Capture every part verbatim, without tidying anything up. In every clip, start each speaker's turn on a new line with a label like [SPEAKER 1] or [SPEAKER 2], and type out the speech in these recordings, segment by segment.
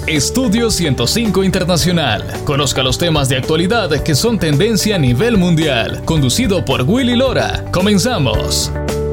[SPEAKER 1] Estudio ciento cinco Internacional. Conozca los temas de actualidad que son tendencia a nivel mundial. Conducido por Willy Lora. Comenzamos.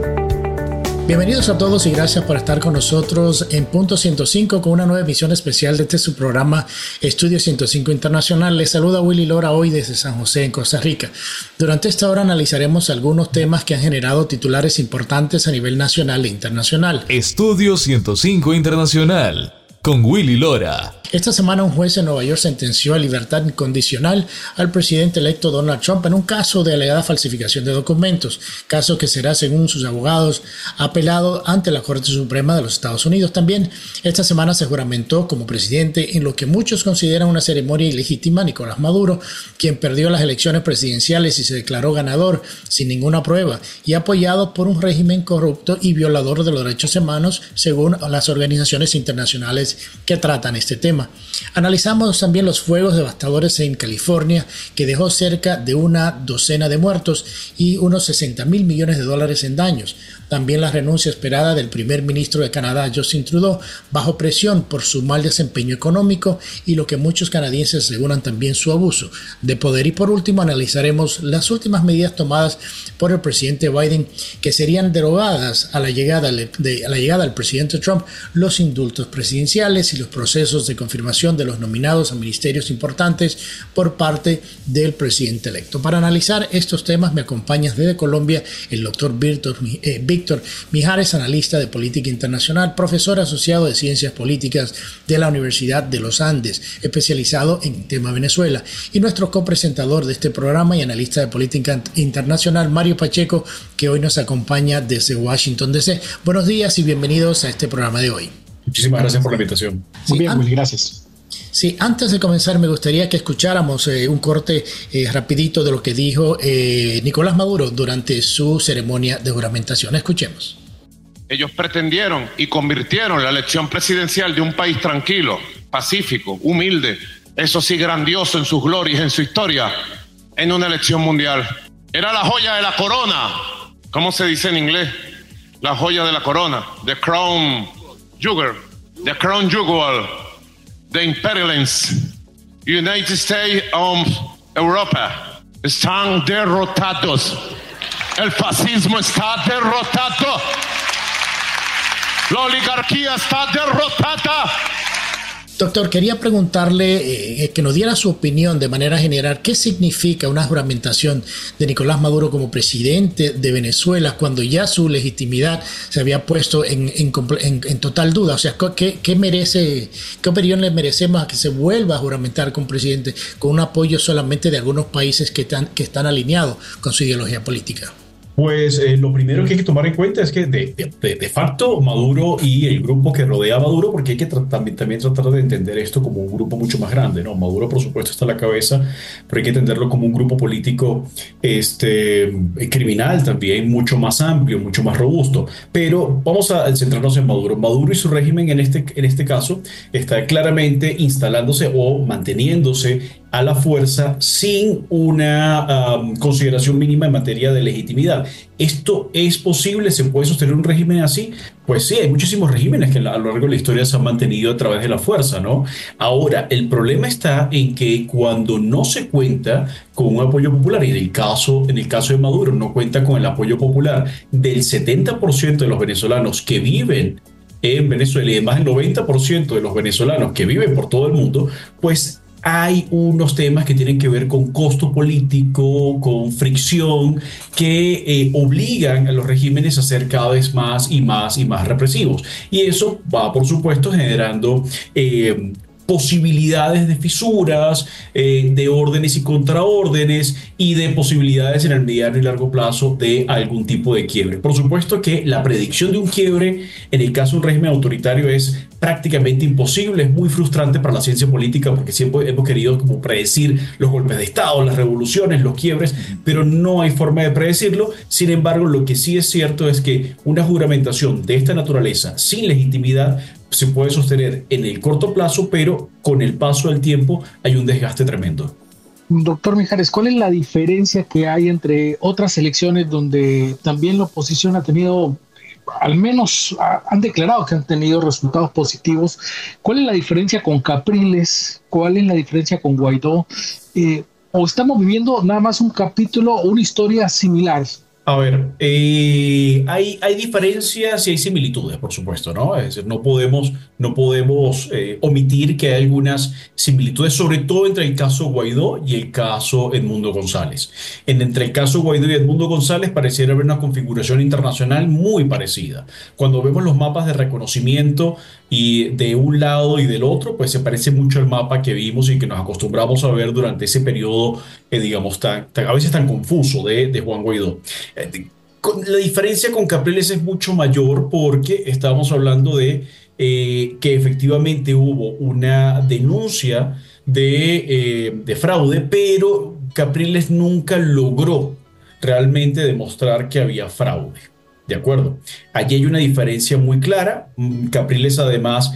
[SPEAKER 2] Bienvenidos a todos y gracias por estar con nosotros en Punto ciento cinco con una nueva emisión especial de este su programa Estudio ciento cinco Internacional. Les saluda Willy Lora hoy desde San José, en Costa Rica. Durante esta hora analizaremos algunos temas que han generado titulares importantes a nivel nacional e internacional.
[SPEAKER 1] Estudio ciento cinco Internacional con Willy Lora.
[SPEAKER 2] Esta semana un juez en Nueva York sentenció a libertad incondicional al presidente electo Donald Trump en un caso de alegada falsificación de documentos, caso que será, según sus abogados, apelado ante la Corte Suprema de los Estados Unidos. También esta semana se juramentó como presidente en lo que muchos consideran una ceremonia ilegítima Nicolás Maduro, quien perdió las elecciones presidenciales y se declaró ganador sin ninguna prueba y apoyado por un régimen corrupto y violador de los derechos humanos, según las organizaciones internacionales que tratan este tema. Analizamos también los fuegos devastadores en California, que dejó cerca de una docena de muertos y unos sesenta mil millones de dólares en daños. También la renuncia esperada del primer ministro de Canadá, Justin Trudeau, bajo presión por su mal desempeño económico y lo que muchos canadienses aseguran también su abuso de poder. Y por último analizaremos las últimas medidas tomadas por el presidente Biden, que serían derogadas a la llegada, de, a la llegada del presidente Trump, los indultos presidenciales y los procesos de confirmación de los nominados a ministerios importantes por parte del presidente electo. Para analizar estos temas me acompaña desde Colombia el doctor Víctor, eh, Víctor Mijares, analista de política internacional, profesor asociado de ciencias políticas de la Universidad de los Andes, especializado en tema Venezuela, y nuestro copresentador de este programa y analista de política internacional, Mario Pacheco, que hoy nos acompaña desde Washington D C. Buenos días y bienvenidos a este programa de hoy.
[SPEAKER 3] Muchísimas gracias por la invitación.
[SPEAKER 2] Sí,
[SPEAKER 3] Muy bien,
[SPEAKER 2] an-
[SPEAKER 3] Willy, gracias.
[SPEAKER 2] Sí, antes de comenzar me gustaría que escucháramos eh, un corte eh, rapidito de lo que dijo eh, Nicolás Maduro durante su ceremonia de juramentación. Escuchemos.
[SPEAKER 4] Ellos pretendieron y convirtieron la elección presidencial de un país tranquilo, pacífico, humilde, eso sí grandioso en sus glorias, en su historia, en una elección mundial. Era la joya de la corona. ¿Cómo se dice en inglés? La joya de la corona. The crown jewel. The crown jewel. The imperialence. United States of Europa están derrotados. El fascismo está derrotado. La oligarquía está derrotada.
[SPEAKER 2] Doctor, quería preguntarle eh, que nos diera su opinión de manera general. ¿Qué significa una juramentación de Nicolás Maduro como presidente de Venezuela cuando ya su legitimidad se había puesto en, en, en, en total duda? O sea, ¿qué, qué merece, qué opinión le merecemos a que se vuelva a juramentar como presidente con un apoyo solamente de algunos países que están, que están alineados con su ideología política?
[SPEAKER 3] Pues eh, lo primero que hay que tomar en cuenta es que de, de, de facto Maduro y el grupo que rodea a Maduro, porque hay que tra- también, también tratar de entender esto como un grupo mucho más grande, ¿no? Maduro por supuesto está a la cabeza, pero hay que entenderlo como un grupo político este, criminal también, mucho más amplio, mucho más robusto. Pero vamos a centrarnos en Maduro. Maduro y su régimen en este, en este caso está claramente instalándose o manteniéndose a la fuerza sin una um, consideración mínima en materia de legitimidad. ¿Esto es posible? ¿Se puede sostener un régimen así? Pues sí, hay muchísimos regímenes que a lo largo de la historia se han mantenido a través de la fuerza, ¿no? Ahora, el problema está en que cuando no se cuenta con un apoyo popular, y en el caso, en el caso de Maduro no cuenta con el apoyo popular del setenta por ciento de los venezolanos que viven en Venezuela y además el noventa por ciento de los venezolanos que viven por todo el mundo, pues hay unos temas que tienen que ver con costo político, con fricción, que eh, obligan a los regímenes a ser cada vez más y más y más represivos. Y eso va, por supuesto, generando eh, posibilidades de fisuras, eh, de órdenes y contraórdenes y de posibilidades en el mediano y largo plazo de algún tipo de quiebre. Por supuesto que la predicción de un quiebre en el caso de un régimen autoritario es prácticamente imposible, es muy frustrante para la ciencia política porque siempre hemos querido como predecir los golpes de Estado, las revoluciones, los quiebres, pero no hay forma de predecirlo. Sin embargo, lo que sí es cierto es que una juramentación de esta naturaleza sin legitimidad se puede sostener en el corto plazo, pero con el paso del tiempo hay un desgaste tremendo.
[SPEAKER 5] Doctor Mijares, ¿cuál es la diferencia que hay entre otras elecciones donde también la oposición ha tenido al menos a, han declarado que han tenido resultados positivos. ¿Cuál es la diferencia con Capriles? ¿Cuál es la diferencia con Guaidó? Eh, ¿O estamos viviendo nada más un capítulo o una historia similar?
[SPEAKER 3] A ver, eh, hay, hay diferencias y hay similitudes, por supuesto, ¿no? Es decir, no podemos, no podemos eh, omitir que hay algunas similitudes, sobre todo entre el caso Guaidó y el caso Edmundo González. En, entre el caso Guaidó y Edmundo González pareciera haber una configuración internacional muy parecida. Cuando vemos los mapas de reconocimiento y de un lado y del otro, pues se parece mucho al mapa que vimos y que nos acostumbramos a ver durante ese periodo, eh, digamos, tan, tan, a veces tan confuso de, de Juan Guaidó. La diferencia con Capriles es mucho mayor porque estábamos hablando de eh, que efectivamente hubo una denuncia de, eh, de fraude, pero Capriles nunca logró realmente demostrar que había fraude. ¿De acuerdo? Allí hay una diferencia muy clara. Capriles además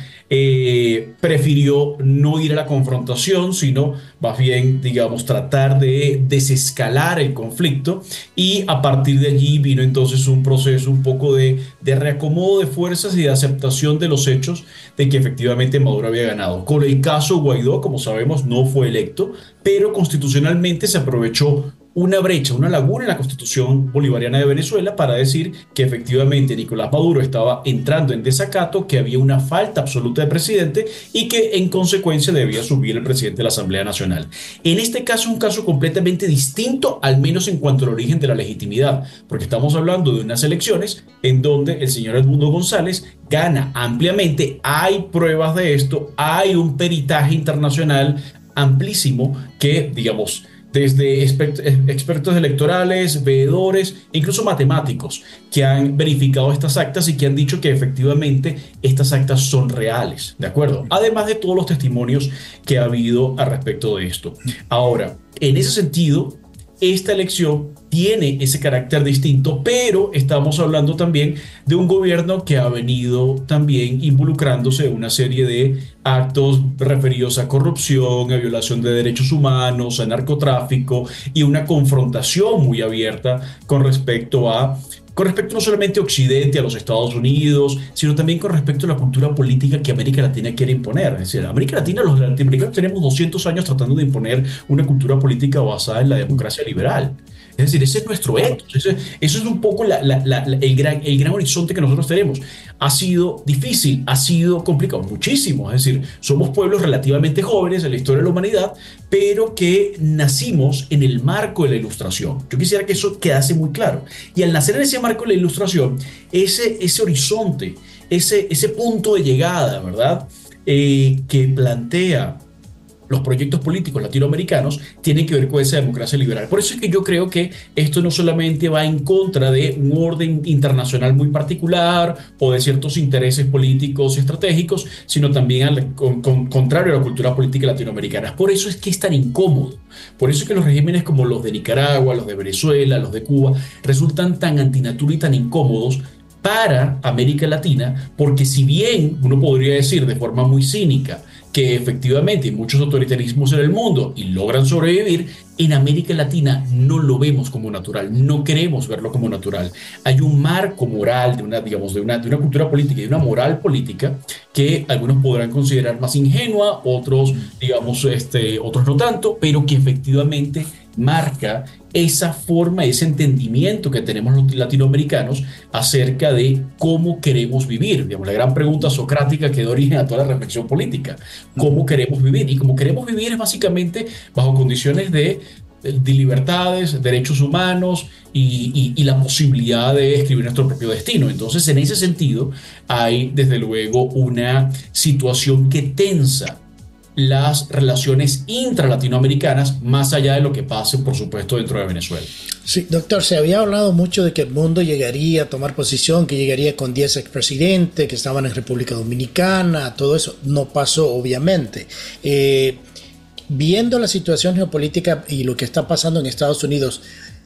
[SPEAKER 3] eh, prefirió no ir a la confrontación, sino más bien, digamos, tratar de desescalar el conflicto, y a partir de allí vino entonces un proceso un poco de, de reacomodo de fuerzas y de aceptación de los hechos de que efectivamente Maduro había ganado. Con el caso Guaidó, como sabemos, no fue electo, pero constitucionalmente se aprovechó una brecha, una laguna en la Constitución bolivariana de Venezuela para decir que efectivamente Nicolás Maduro estaba entrando en desacato, que había una falta absoluta de presidente y que en consecuencia debía subir el presidente de la Asamblea Nacional. En este caso, un caso completamente distinto, al menos en cuanto al origen de la legitimidad, porque estamos hablando de unas elecciones en donde el señor Edmundo González gana ampliamente. Hay pruebas de esto, hay un peritaje internacional amplísimo que, digamos, desde expertos electorales, veedores, incluso matemáticos, que han verificado estas actas y que han dicho que efectivamente estas actas son reales, ¿de acuerdo? Además de todos los testimonios que ha habido al respecto de esto. Ahora, en ese sentido, esta elección tiene ese carácter distinto, pero estamos hablando también de un gobierno que ha venido también involucrándose en una serie de actos referidos a corrupción, a violación de derechos humanos, a narcotráfico, y una confrontación muy abierta con respecto a con respecto no solamente a Occidente, a los Estados Unidos, sino también con respecto a la cultura política que América Latina quiere imponer. Es decir, América Latina, los latinoamericanos tenemos doscientos años tratando de imponer una cultura política basada en la democracia liberal. Es decir, ese es nuestro ethos, eso, eso es un poco la, la, la, el, gran, el gran horizonte que nosotros tenemos. Ha sido difícil, ha sido complicado, muchísimo. Es decir, somos pueblos relativamente jóvenes en la historia de la humanidad, pero que nacimos en el marco de la Ilustración. Yo quisiera que eso quedase muy claro. Y al nacer en ese marco de la Ilustración, ese, ese horizonte, ese, ese punto de llegada, ¿verdad?, eh, que plantea los proyectos políticos latinoamericanos tienen que ver con esa democracia liberal. Por eso es que yo creo que esto no solamente va en contra de un orden internacional muy particular o de ciertos intereses políticos y estratégicos, sino también al con, con, contrario a la cultura política latinoamericana. Por eso es que es tan incómodo. Por eso es que los regímenes como los de Nicaragua, los de Venezuela, los de Cuba, resultan tan antinatura y tan incómodos para América Latina, porque si bien uno podría decir de forma muy cínica que efectivamente hay muchos autoritarismos en el mundo y logran sobrevivir, en América Latina no lo vemos como natural, no queremos verlo como natural. Hay un marco moral de una, digamos, de una, de una cultura política y de una moral política que algunos podrán considerar más ingenua, otros, digamos, este, otros no tanto, pero que efectivamente marca esa forma, ese entendimiento que tenemos los latinoamericanos acerca de cómo queremos vivir. Digamos, la gran pregunta socrática que da origen a toda la reflexión política. ¿Cómo queremos vivir? Y cómo queremos vivir es básicamente bajo condiciones de, de libertades, derechos humanos y, y, y la posibilidad de escribir nuestro propio destino. Entonces, en ese sentido, hay desde luego una situación que tensa las relaciones intralatinoamericanas, más allá de lo que pase, por supuesto, dentro de Venezuela.
[SPEAKER 2] Sí, doctor, se había hablado mucho de que el mundo llegaría a tomar posición, que llegaría con diez expresidentes que estaban en República Dominicana, todo eso no pasó, obviamente. Eh, viendo la situación geopolítica y lo que está pasando en Estados Unidos,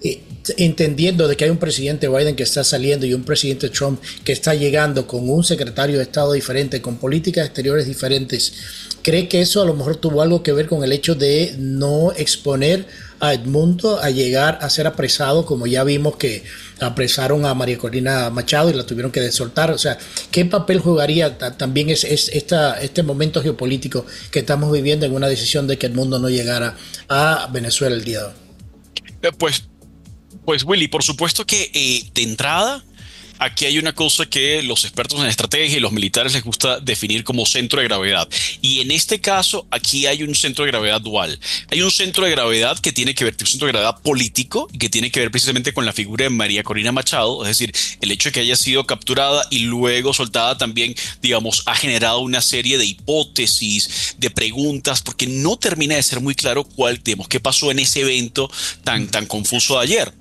[SPEAKER 2] entendiendo de que hay un presidente Biden que está saliendo y un presidente Trump que está llegando con un secretario de Estado diferente, con políticas exteriores diferentes, ¿cree que eso a lo mejor tuvo algo que ver con el hecho de no exponer a Edmundo a llegar a ser apresado, como ya vimos que apresaron a María Corina Machado y la tuvieron que soltar? O sea, ¿qué papel jugaría también es, es esta, este momento geopolítico que estamos viviendo en una decisión de que Edmundo no llegara a Venezuela el día de hoy?
[SPEAKER 6] Eh, pues Pues Willy, por supuesto que eh, de entrada aquí hay una cosa que los expertos en estrategia y los militares les gusta definir como centro de gravedad. Y en este caso, aquí hay un centro de gravedad dual. Hay un centro de gravedad que tiene que ver, un centro de gravedad político, y que tiene que ver precisamente con la figura de María Corina Machado. Es decir, el hecho de que haya sido capturada y luego soltada también, digamos, ha generado una serie de hipótesis, de preguntas, porque no termina de ser muy claro cuál, digamos, qué pasó en ese evento tan, tan confuso de ayer.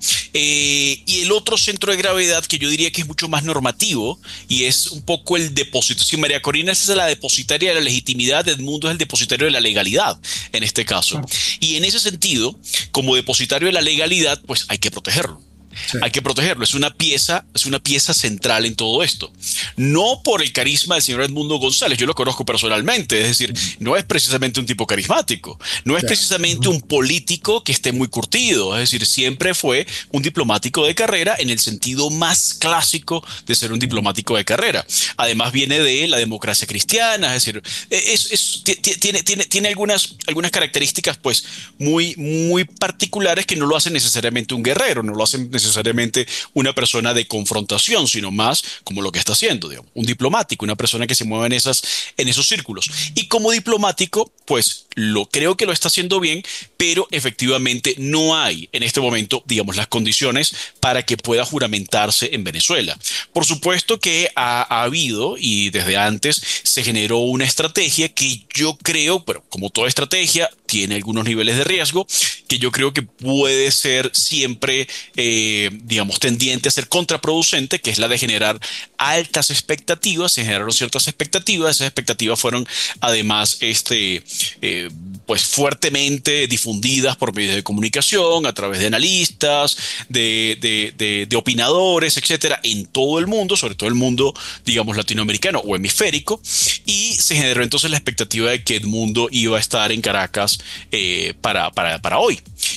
[SPEAKER 6] Eh, y el otro centro de gravedad que yo diría que es mucho más normativo y es un poco el depósito. Si María Corina es la depositaria de la legitimidad, Edmundo es el depositario de la legalidad en este caso. Y en ese sentido, como depositario de la legalidad, pues hay que protegerlo. Sí. Hay que protegerlo, es una pieza, es una pieza central en todo esto. No por el carisma del señor Edmundo González, yo lo conozco personalmente, es decir, no es precisamente un tipo carismático, no es sí. precisamente un político que esté muy curtido, es decir, siempre fue un diplomático de carrera en el sentido más clásico de ser un diplomático de carrera. Además viene de la democracia cristiana, es decir, es, es, tiene, tiene, tiene algunas, algunas características pues muy, muy particulares que no lo hacen necesariamente un guerrero, no lo hacen necesariamente necesariamente una persona de confrontación, sino más como lo que está haciendo, digamos, un diplomático, una persona que se mueve en, esas, en esos círculos. Y como diplomático, pues lo creo que lo está haciendo bien, pero efectivamente no hay en este momento, digamos, las condiciones para que pueda juramentarse en Venezuela. Por supuesto que ha, ha habido, y desde antes se generó una estrategia que yo creo, pero como toda estrategia, tiene algunos niveles de riesgo, que yo creo que puede ser siempre, eh, digamos, tendiente a ser contraproducente, que es la de generar altas expectativas. Se generaron ciertas expectativas, esas expectativas fueron además este, eh, pues fuertemente difundidas por medios de comunicación, a través de analistas, de, de, de, de opinadores, etcétera, en todo el mundo, sobre todo el mundo, digamos, latinoamericano o hemisférico, y se generó entonces la expectativa de que Edmundo iba a estar en Caracas eh, para, para, para hoy.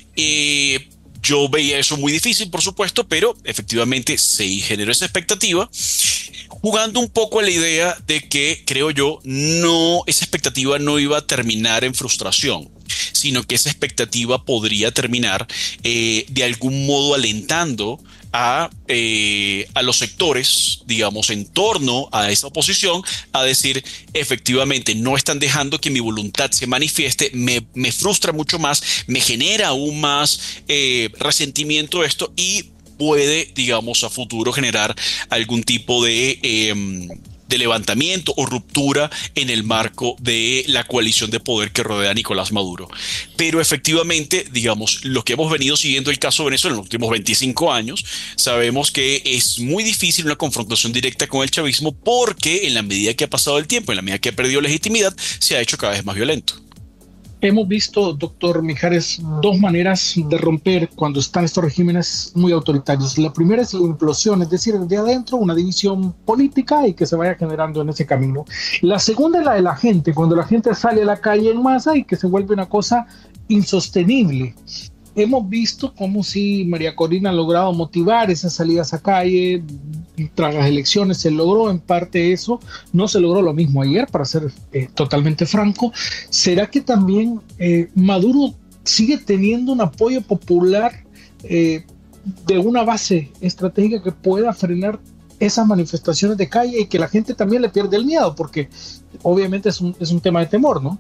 [SPEAKER 6] Eh, Yo veía eso muy difícil, por supuesto, pero efectivamente se generó esa expectativa, jugando un poco a la idea de que, creo yo, no, esa expectativa no iba a terminar en frustración, sino que esa expectativa podría terminar eh, de algún modo alentando a, eh, a los sectores, digamos, en torno a esa oposición, a decir, efectivamente, no están dejando que mi voluntad se manifieste, me, me frustra mucho más, me genera aún más eh, resentimiento esto y puede, digamos, a futuro generar algún tipo de... Eh, de levantamiento o ruptura en el marco de la coalición de poder que rodea a Nicolás Maduro. Pero efectivamente, digamos, lo que hemos venido siguiendo el caso de Venezuela en los últimos veinticinco años, sabemos que es muy difícil una confrontación directa con el chavismo porque en la medida que ha pasado el tiempo, en la medida que ha perdido legitimidad, se ha hecho cada vez más violento.
[SPEAKER 5] Hemos visto, doctor Mijares, dos maneras de romper cuando están estos regímenes muy autoritarios. La primera es la implosión, es decir, desde adentro una división política y que se vaya generando en ese camino. La segunda es la de la gente, cuando la gente sale a la calle en masa y que se vuelve una cosa insostenible. Hemos visto cómo si María Corina ha logrado motivar esas salidas a calle, tras las elecciones se logró en parte eso, no se logró lo mismo ayer, para ser eh, totalmente franco. ¿Será que también eh, Maduro sigue teniendo un apoyo popular eh, de una base estratégica que pueda frenar esas manifestaciones de calle y que la gente también le pierde el miedo? Porque obviamente es un, es un tema de temor, ¿no?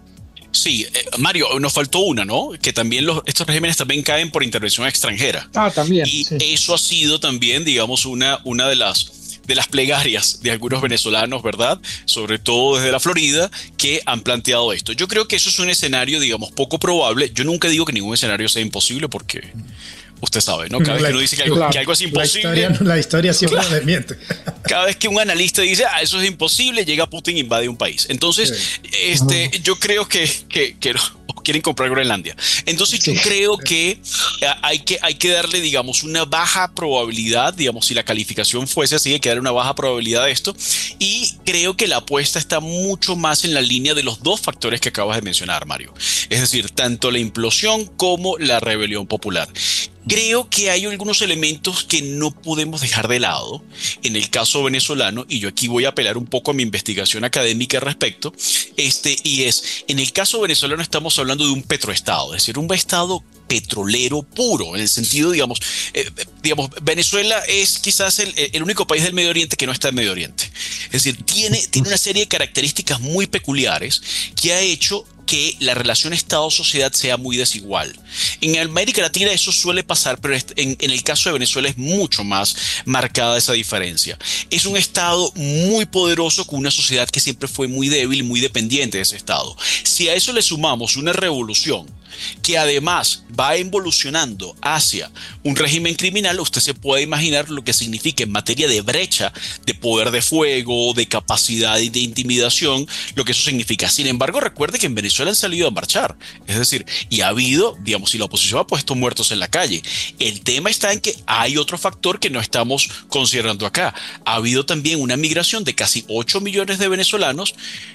[SPEAKER 6] Sí, eh, Mario, nos faltó una, ¿no? Que también los, estos regímenes también caen por intervención extranjera.
[SPEAKER 5] Ah, también.
[SPEAKER 6] Y
[SPEAKER 5] sí.
[SPEAKER 6] Eso ha sido también, digamos, una, una de las... de las plegarias de algunos venezolanos, ¿verdad? Sobre todo desde la Florida, que han planteado esto. Yo creo que eso es un escenario, digamos, poco probable. Yo nunca digo que ningún escenario sea imposible porque... usted sabe, ¿no? Cada vez que uno dice que algo, claro, que algo es imposible...
[SPEAKER 2] La historia, la historia siempre claro, miente.
[SPEAKER 6] Cada vez que un analista dice, ah, eso es imposible, llega Putin e invade un país. Entonces, sí. este, uh-huh. yo creo que, que, que, ok, quieren comprar Groenlandia. Entonces sí. yo creo que hay, que hay que darle, digamos, una baja probabilidad, digamos, si la calificación fuese así, hay que darle una baja probabilidad de esto, y creo que la apuesta está mucho más en la línea de los dos factores que acabas de mencionar, Mario. Es decir, tanto la implosión como la rebelión popular. Creo que hay algunos elementos que no podemos dejar de lado en el caso venezolano, y yo aquí voy a apelar un poco a mi investigación académica al respecto, este, y es, en el caso venezolano estamos hablando de un petroestado, es decir, un estado petrolero puro, en el sentido, digamos, eh, digamos, Venezuela es quizás el, el único país del Medio Oriente que no está en Medio Oriente. Es decir, tiene, tiene una serie de características muy peculiares que ha hecho que la relación Estado-sociedad sea muy desigual. En América Latina eso suele pasar, pero en, en el caso de Venezuela es mucho más marcada esa diferencia. Es un Estado muy poderoso con una sociedad que siempre fue muy débil y muy dependiente de ese Estado. Si a eso le sumamos una revolución que además va evolucionando hacia un régimen criminal, usted se puede imaginar lo que significa en materia de brecha, de poder de fuego, de capacidad y de intimidación, lo que eso significa. Sin embargo, recuerde que en Venezuela han salido a marchar, es decir, y ha habido, digamos, si la oposición ha puesto muertos en la calle. El tema está en que hay otro factor que no estamos considerando acá. Ha habido también una migración de casi ocho millones de venezolanos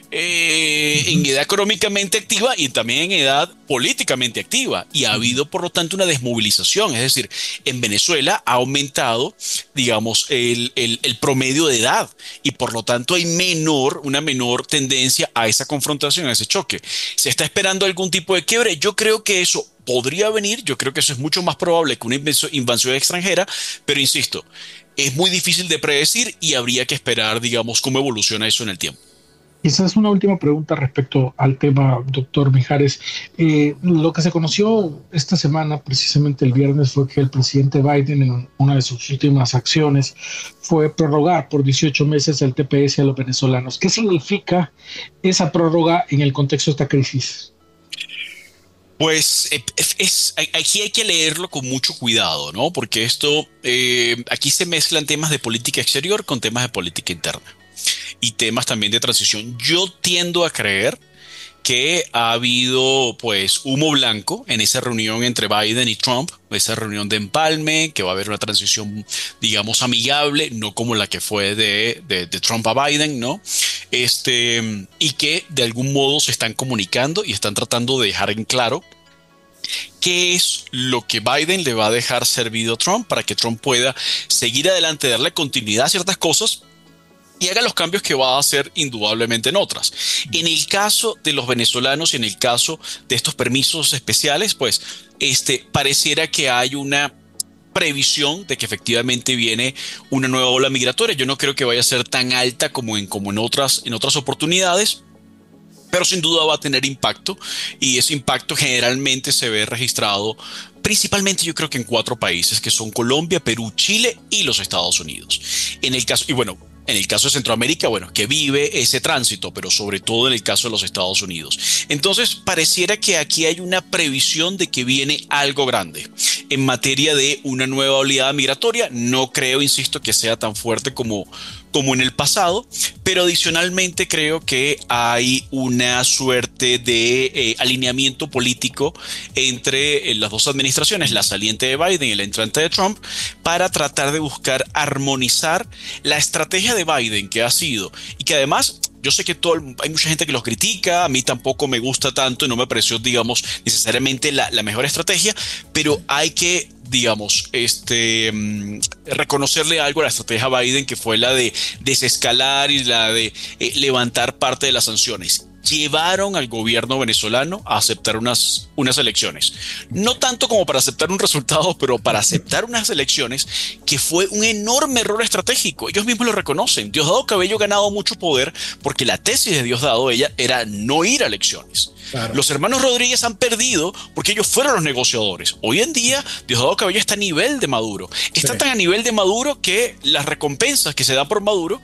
[SPEAKER 6] eh, en edad económicamente activa y también en edad políticamente activa, y ha habido por lo tanto una desmovilización. Es decir, en Venezuela ha aumentado, digamos, el, el, el promedio de edad, y por lo tanto hay menor, una menor tendencia a esa confrontación, a ese choque. ¿Se está esperando algún tipo de quiebre? Yo creo que eso podría venir, yo creo que eso es mucho más probable que una invasión extranjera, pero insisto, es muy difícil de predecir y habría que esperar, digamos, cómo evoluciona eso en el tiempo.
[SPEAKER 5] Quizás una última pregunta respecto al tema, doctor Mijares. Eh, lo que se conoció esta semana, precisamente el viernes, fue que el presidente Biden, en una de sus últimas acciones, fue prorrogar por dieciocho meses el T P S a los venezolanos. ¿Qué significa esa prórroga en el contexto de esta crisis?
[SPEAKER 6] Pues es, es, aquí hay que leerlo con mucho cuidado, ¿no? Porque esto, eh, aquí se mezclan temas de política exterior con temas de política interna y temas también de transición. Yo tiendo a creer que ha habido pues humo blanco en esa reunión entre Biden y Trump, esa reunión de empalme, que va a haber una transición, digamos, amigable, no como la que fue de, de, de Trump a Biden, ¿no? Este, y que de algún modo se están comunicando y están tratando de dejar en claro qué es lo que Biden le va a dejar servido a Trump para que Trump pueda seguir adelante, darle continuidad a ciertas cosas y haga los cambios que va a hacer indudablemente en otras. En el caso de los venezolanos y en el caso de estos permisos especiales, pues este, pareciera que hay una previsión de que efectivamente viene una nueva ola migratoria. Yo no creo que vaya a ser tan alta como en, como en, otras, en otras oportunidades, pero sin duda va a tener impacto, y ese impacto generalmente se ve registrado principalmente, yo creo que en cuatro países, que son Colombia, Perú, Chile y los Estados Unidos. En el caso, y bueno, en el caso de Centroamérica, bueno, que vive ese tránsito, pero sobre todo en el caso de los Estados Unidos. Entonces, pareciera que aquí hay una previsión de que viene algo grande en materia de una nueva oleada migratoria. No creo, insisto, que sea tan fuerte como, como en el pasado, pero adicionalmente creo que hay una suerte de eh, alineamiento político entre eh, las dos administraciones, la saliente de Biden y la entrante de Trump, para tratar de buscar armonizar la estrategia de Biden, que ha sido, y que además yo sé que todo, hay mucha gente que los critica, a mí tampoco me gusta tanto y no me pareció, digamos, necesariamente la, la mejor estrategia, pero hay que, digamos, este, um, reconocerle algo a la estrategia Biden, que fue la de desescalar y la de eh, levantar parte de las sanciones. Llevaron al gobierno venezolano a aceptar unas, unas elecciones. No tanto como para aceptar un resultado, pero para aceptar unas elecciones, que fue un enorme error estratégico. Ellos mismos lo reconocen. Diosdado Cabello ha ganado mucho poder porque la tesis de Diosdado ella era no ir a elecciones. Claro. Los hermanos Rodríguez han perdido porque ellos fueron los negociadores. Hoy en día, Diosdado Cabello está a nivel de Maduro. Está sí. tan a nivel de Maduro que las recompensas que se dan por Maduro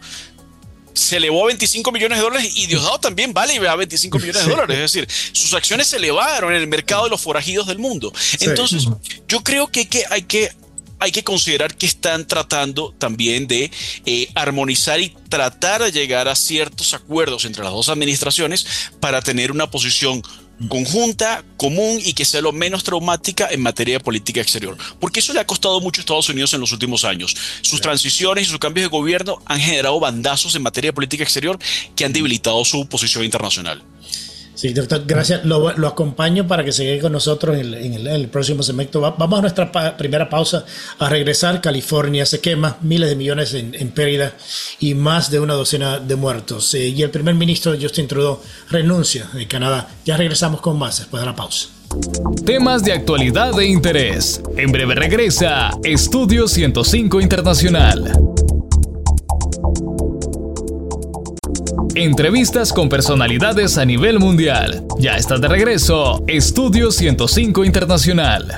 [SPEAKER 6] se elevó a veinticinco millones de dólares, y Diosdado también vale a veinticinco millones de dólares. Es decir, sus acciones se elevaron en el mercado de los forajidos del mundo. Entonces, yo creo que hay que, hay que, hay que considerar que están tratando también de eh, armonizar y tratar de llegar a ciertos acuerdos entre las dos administraciones para tener una posición conjunta, común y que sea lo menos traumática en materia de política exterior. Porque eso le ha costado mucho a Estados Unidos en los últimos años. Sus transiciones y sus cambios de gobierno han generado bandazos en materia de política exterior que han debilitado su posición internacional.
[SPEAKER 2] Sí, doctor, gracias. Lo, lo acompaño para que se quede con nosotros en el, en el, en el próximo segmento. Va, vamos a nuestra pa, primera pausa. A regresar, California se quema, miles de millones en, en pérdida y más de una docena de muertos. Eh, y el primer ministro Justin Trudeau renuncia de Canadá. Ya regresamos con más después de la pausa.
[SPEAKER 1] Temas de actualidad de interés. En breve regresa Estudio ciento cinco Internacional. Entrevistas con personalidades a nivel mundial. Ya está de regreso, Estudio ciento cinco Internacional.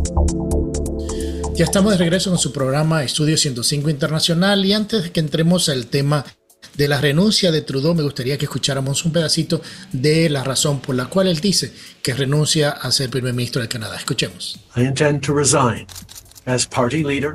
[SPEAKER 2] Ya estamos de regreso con su programa Estudio ciento cinco Internacional y antes de que entremos al tema de la renuncia de Trudeau, me gustaría que escucháramos un pedacito de la razón por la cual él dice que renuncia a ser primer ministro de Canadá. Escuchemos.
[SPEAKER 7] I intend to resign as party leader.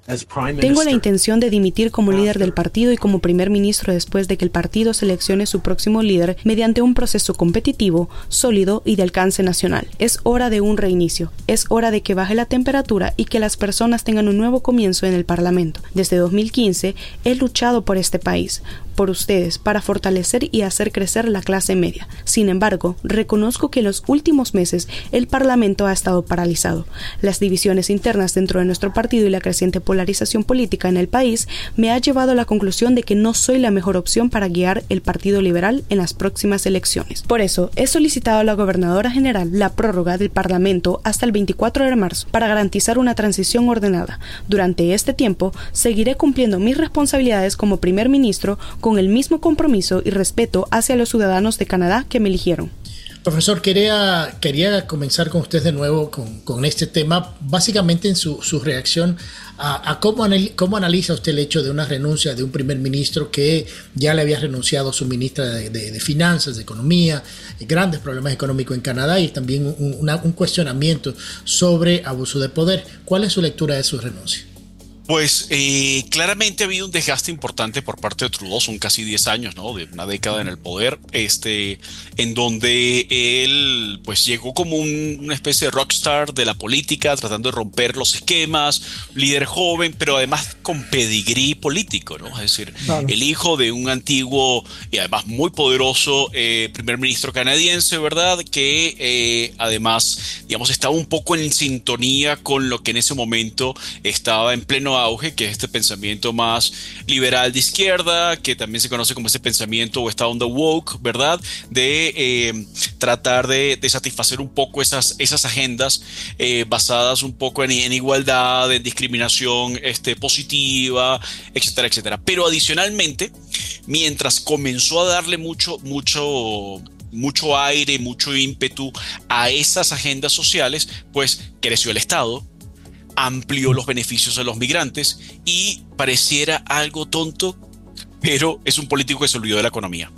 [SPEAKER 8] Tengo la intención de dimitir como líder del partido y como primer ministro después de que el partido seleccione su próximo líder mediante un proceso competitivo, sólido y de alcance nacional. Es hora de un reinicio. Es hora de que baje la temperatura y que las personas tengan un nuevo comienzo en el Parlamento. Desde dos mil quince he luchado por este país, por ustedes, para fortalecer y hacer crecer la clase media. Sin embargo, reconozco que en los últimos meses el Parlamento ha estado paralizado. Las divisiones internas dentro de nuestro partido y la creciente polarización política en el país me ha llevado a la conclusión de que no soy la mejor opción para guiar el Partido Liberal en las próximas elecciones. Por eso, he solicitado a la gobernadora general la prórroga del Parlamento hasta el veinticuatro de marzo para garantizar una transición ordenada. Durante este tiempo, seguiré cumpliendo mis responsabilidades como primer ministro con el mismo compromiso y respeto hacia los ciudadanos de Canadá que me eligieron.
[SPEAKER 2] Profesor, quería, quería comenzar con usted de nuevo con, con este tema, básicamente en su, su reacción a, a cómo, anal, cómo analiza usted el hecho de una renuncia de un primer ministro que ya le había renunciado a su ministra de, de, de Finanzas, de Economía, grandes problemas económicos en Canadá y también un, una, un cuestionamiento sobre abuso de poder. ¿Cuál es su lectura de su renuncia?
[SPEAKER 6] Pues eh, claramente ha habido un desgaste importante por parte de Trudeau, son casi diez años, ¿no? De una década en el poder, este, en donde él pues llegó como un, una especie de rockstar de la política, tratando de romper los esquemas, líder joven, pero además con pedigrí político, ¿no? Es decir, claro, el hijo de un antiguo y además muy poderoso eh, primer ministro canadiense, ¿verdad? Que eh, además, digamos, estaba un poco en sintonía con lo que en ese momento estaba en pleno auge, que es este pensamiento más liberal de izquierda, que también se conoce como ese pensamiento o esta onda woke, ¿verdad? De eh, tratar de, de satisfacer un poco esas, esas agendas eh, basadas un poco en, en igualdad, en discriminación este, positiva, etcétera, etcétera. Pero adicionalmente, mientras comenzó a darle mucho, mucho mucho aire, mucho ímpetu a esas agendas sociales, pues creció el Estado, amplió los beneficios a los migrantes y pareciera algo tonto, pero es un político que se olvidó de la economía.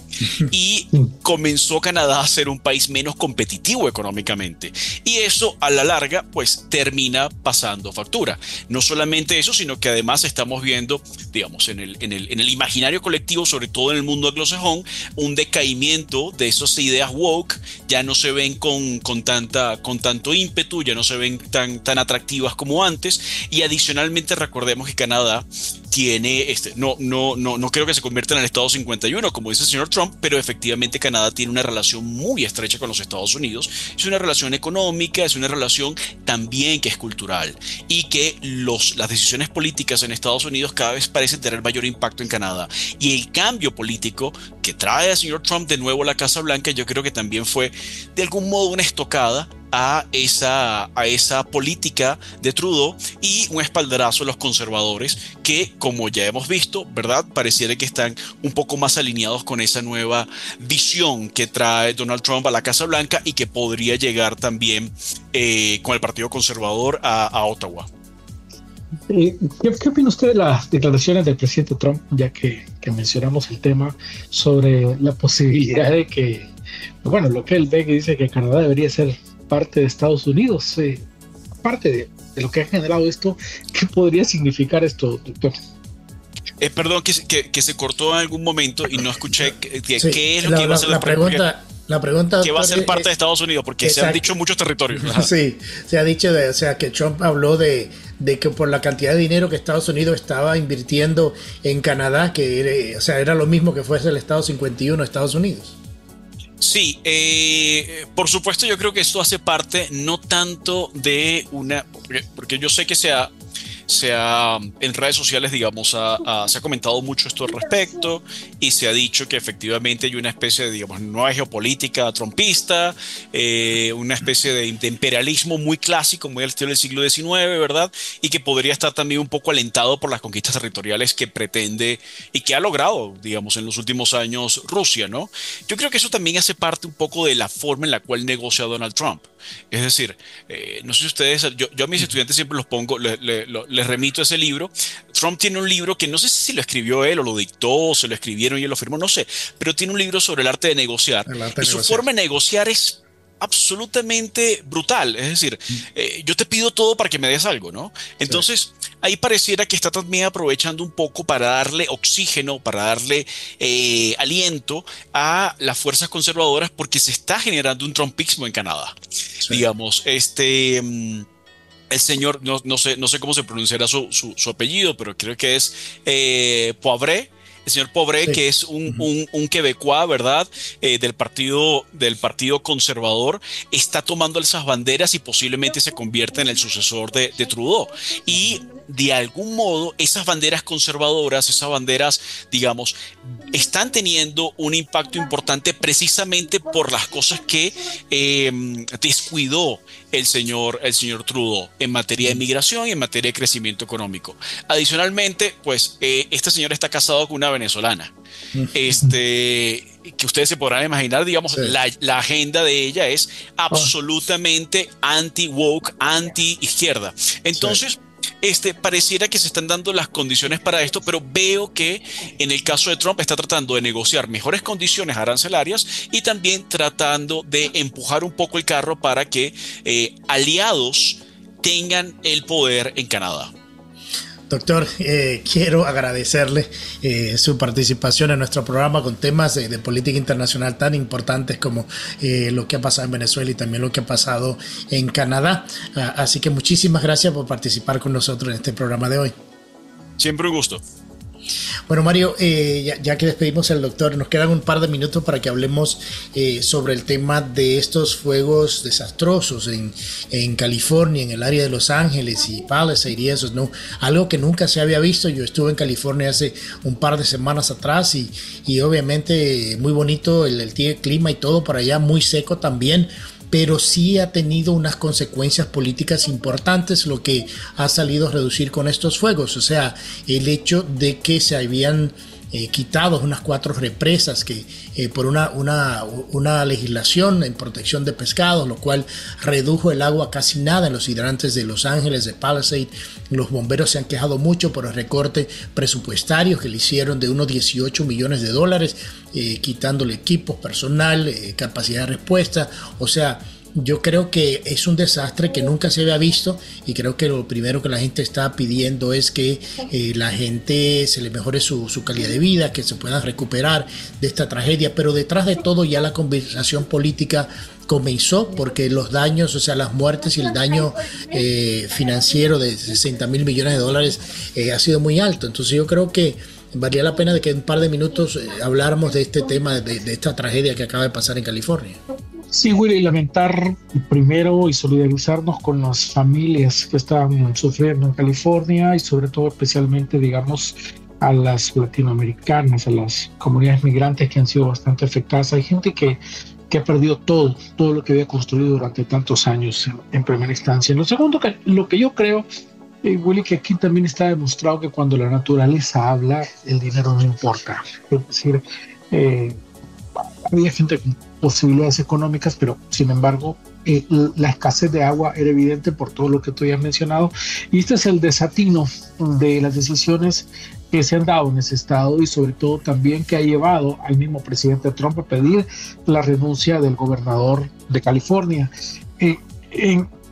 [SPEAKER 6] Y comenzó Canadá a ser un país menos competitivo económicamente. Y eso a la larga pues termina pasando factura. No solamente eso, sino que además estamos viendo, digamos, en el, en el, en el imaginario colectivo, sobre todo en el mundo anglosajón, un decaimiento de esas ideas woke. Ya no se ven con, con, tanta, con tanto ímpetu, ya no se ven tan, tan atractivas como antes. Y adicionalmente recordemos que Canadá tiene, este, no, no, no, no creo que se convierta en el Estado cincuenta y uno, como dice el señor Trump, pero efectivamente Canadá tiene una relación muy estrecha con los Estados Unidos. Es una relación económica, es una relación también que es cultural y que los, las decisiones políticas en Estados Unidos cada vez parecen tener mayor impacto en Canadá. Y el cambio político que trae al señor Trump de nuevo a la Casa Blanca, yo creo que también fue de algún modo una estocada a esa, a esa política de Trudeau y un espaldarazo a los conservadores que, como ya hemos visto, ¿verdad? Pareciera que están un poco más alineados con esa nueva visión que trae Donald Trump a la Casa Blanca y que podría llegar también eh, con el Partido Conservador a, a Ottawa.
[SPEAKER 5] Eh, ¿qué, ¿Qué opina usted de las declaraciones del presidente Trump, ya que, que mencionamos el tema, sobre la posibilidad de que, bueno, lo que él ve que dice que Canadá debería ser parte de Estados Unidos, eh, parte de, de lo que ha generado esto? ¿Qué podría significar esto, doctor?
[SPEAKER 6] Eh, perdón, que, que, que se cortó en algún momento y no escuché que, que,
[SPEAKER 2] sí,
[SPEAKER 6] qué es lo
[SPEAKER 2] la,
[SPEAKER 6] que iba a
[SPEAKER 2] la,
[SPEAKER 6] hacer
[SPEAKER 2] la
[SPEAKER 6] la
[SPEAKER 2] pregunta. La pregunta,
[SPEAKER 6] que va a ser
[SPEAKER 2] doctor,
[SPEAKER 6] parte
[SPEAKER 2] es,
[SPEAKER 6] de Estados Unidos, porque
[SPEAKER 2] exacto.
[SPEAKER 6] se han dicho muchos territorios.
[SPEAKER 2] Sí, se ha dicho, de, o sea, que Trump habló de, de que por la cantidad de dinero que Estados Unidos estaba invirtiendo en Canadá, que era, o sea, era lo mismo que fuese el Estado cincuenta y uno de Estados Unidos.
[SPEAKER 6] Sí, eh, por supuesto yo creo que esto hace parte no tanto de una, porque, porque yo sé que se ha, se ha, en redes sociales, digamos, ha, ha, se ha comentado mucho esto al respecto y se ha dicho que efectivamente hay una especie de, digamos, nueva geopolítica trumpista, eh, una especie de, de imperialismo muy clásico, muy al estilo del siglo diecinueve, ¿verdad? Y que podría estar también un poco alentado por las conquistas territoriales que pretende y que ha logrado, digamos, en los últimos años Rusia, ¿no? Yo creo que eso también hace parte un poco de la forma en la cual negocia Donald Trump. Es decir, eh, no sé si ustedes, yo, yo a mis estudiantes siempre los pongo, le, le, les remito ese libro. Trump tiene un libro que no sé si lo escribió él o lo dictó, o se lo escribieron y él lo firmó, no sé, pero tiene un libro sobre el arte de negociar.
[SPEAKER 2] El arte de
[SPEAKER 6] y
[SPEAKER 2] negociar.
[SPEAKER 6] Su forma de negociar es absolutamente brutal. Es decir, eh, yo te pido todo para que me des algo, ¿no? Entonces, sí. Ahí pareciera que está también aprovechando un poco para darle oxígeno, para darle eh, aliento a las fuerzas conservadoras, porque se está generando un trumpismo en Canadá. Sí. Digamos, este... el señor, no, no, sé, no sé cómo se pronunciará su, su, su apellido, pero creo que es eh, Poivre. El señor Poivre, sí. que es un, un, un quebecois, ¿verdad? Eh, del partido, del partido conservador, está tomando esas banderas y posiblemente se convierta en el sucesor de, de Trudeau. Y de algún modo, esas banderas conservadoras, esas banderas, digamos, están teniendo un impacto importante precisamente por las cosas que eh, descuidó el señor, el señor Trudeau en materia de migración y en materia de crecimiento económico. Adicionalmente, pues, eh, este señor está casado con una venezolana. Este, que ustedes se podrán imaginar, digamos, sí. la, la agenda de ella es absolutamente anti-woke, anti-izquierda. Entonces, sí. Este, pareciera que se están dando las condiciones para esto, pero veo que en el caso de Trump está tratando de negociar mejores condiciones arancelarias y también tratando de empujar un poco el carro para que eh, aliados tengan el poder en Canadá.
[SPEAKER 2] Doctor, eh, quiero agradecerle eh, su participación en nuestro programa con temas de, de política internacional tan importantes como eh, lo que ha pasado en Venezuela y también lo que ha pasado en Canadá. Ah, así que muchísimas gracias por participar con nosotros en este programa de hoy.
[SPEAKER 6] Siempre un gusto.
[SPEAKER 2] Bueno, Mario, eh, ya, ya que despedimos al doctor, nos quedan un par de minutos para que hablemos eh, sobre el tema de estos fuegos desastrosos en, en California, en el área de Los Ángeles y Palisade y eso, ¿no? Algo que nunca se había visto. Yo estuve en California hace un par de semanas atrás y, y obviamente muy bonito el, el clima y todo por allá, muy seco también, pero sí ha tenido unas consecuencias políticas importantes, lo que ha salido a reducir con estos fuegos. O sea, el hecho de que se habían eh, quitado unas cuatro represas que eh, por una, una, una legislación en protección de pescados, lo cual redujo el agua casi nada en los hidrantes de Los Ángeles, de Palisade. Los bomberos se han quejado mucho por el recorte presupuestario que le hicieron de unos dieciocho millones de dólares, eh, quitándole equipos, personal, eh, capacidad de respuesta. O sea, yo creo que es un desastre que nunca se había visto y creo que lo primero que la gente está pidiendo es que eh, la gente se le mejore su, su calidad de vida, que se puedan recuperar de esta tragedia, pero detrás de todo ya la conversación política comenzó porque los daños, o sea, las muertes y el daño eh, financiero de sesenta mil millones de dólares eh, ha sido muy alto. Entonces yo creo que valía la pena de que en un par de minutos eh, habláramos de este tema, de, de esta tragedia que acaba de pasar en California.
[SPEAKER 5] Sí, Willy, lamentar primero y solidarizarnos con las familias que están sufriendo en California y sobre todo especialmente, digamos, a las latinoamericanas, a las comunidades migrantes que han sido bastante afectadas. Hay gente que, que ha perdido todo, todo lo que había construido durante tantos años en, en primera instancia. Lo segundo, que, lo que yo creo, eh, Willy, que aquí también está demostrado que cuando la naturaleza habla, el dinero no importa. Es decir, eh, había gente con posibilidades económicas, pero sin embargo eh, la escasez de agua era evidente por todo lo que tú ya has mencionado, y este es el desatino de las decisiones que se han dado en ese estado y sobre todo también que ha llevado al mismo presidente Trump a pedir la renuncia del gobernador de California. Eh, en,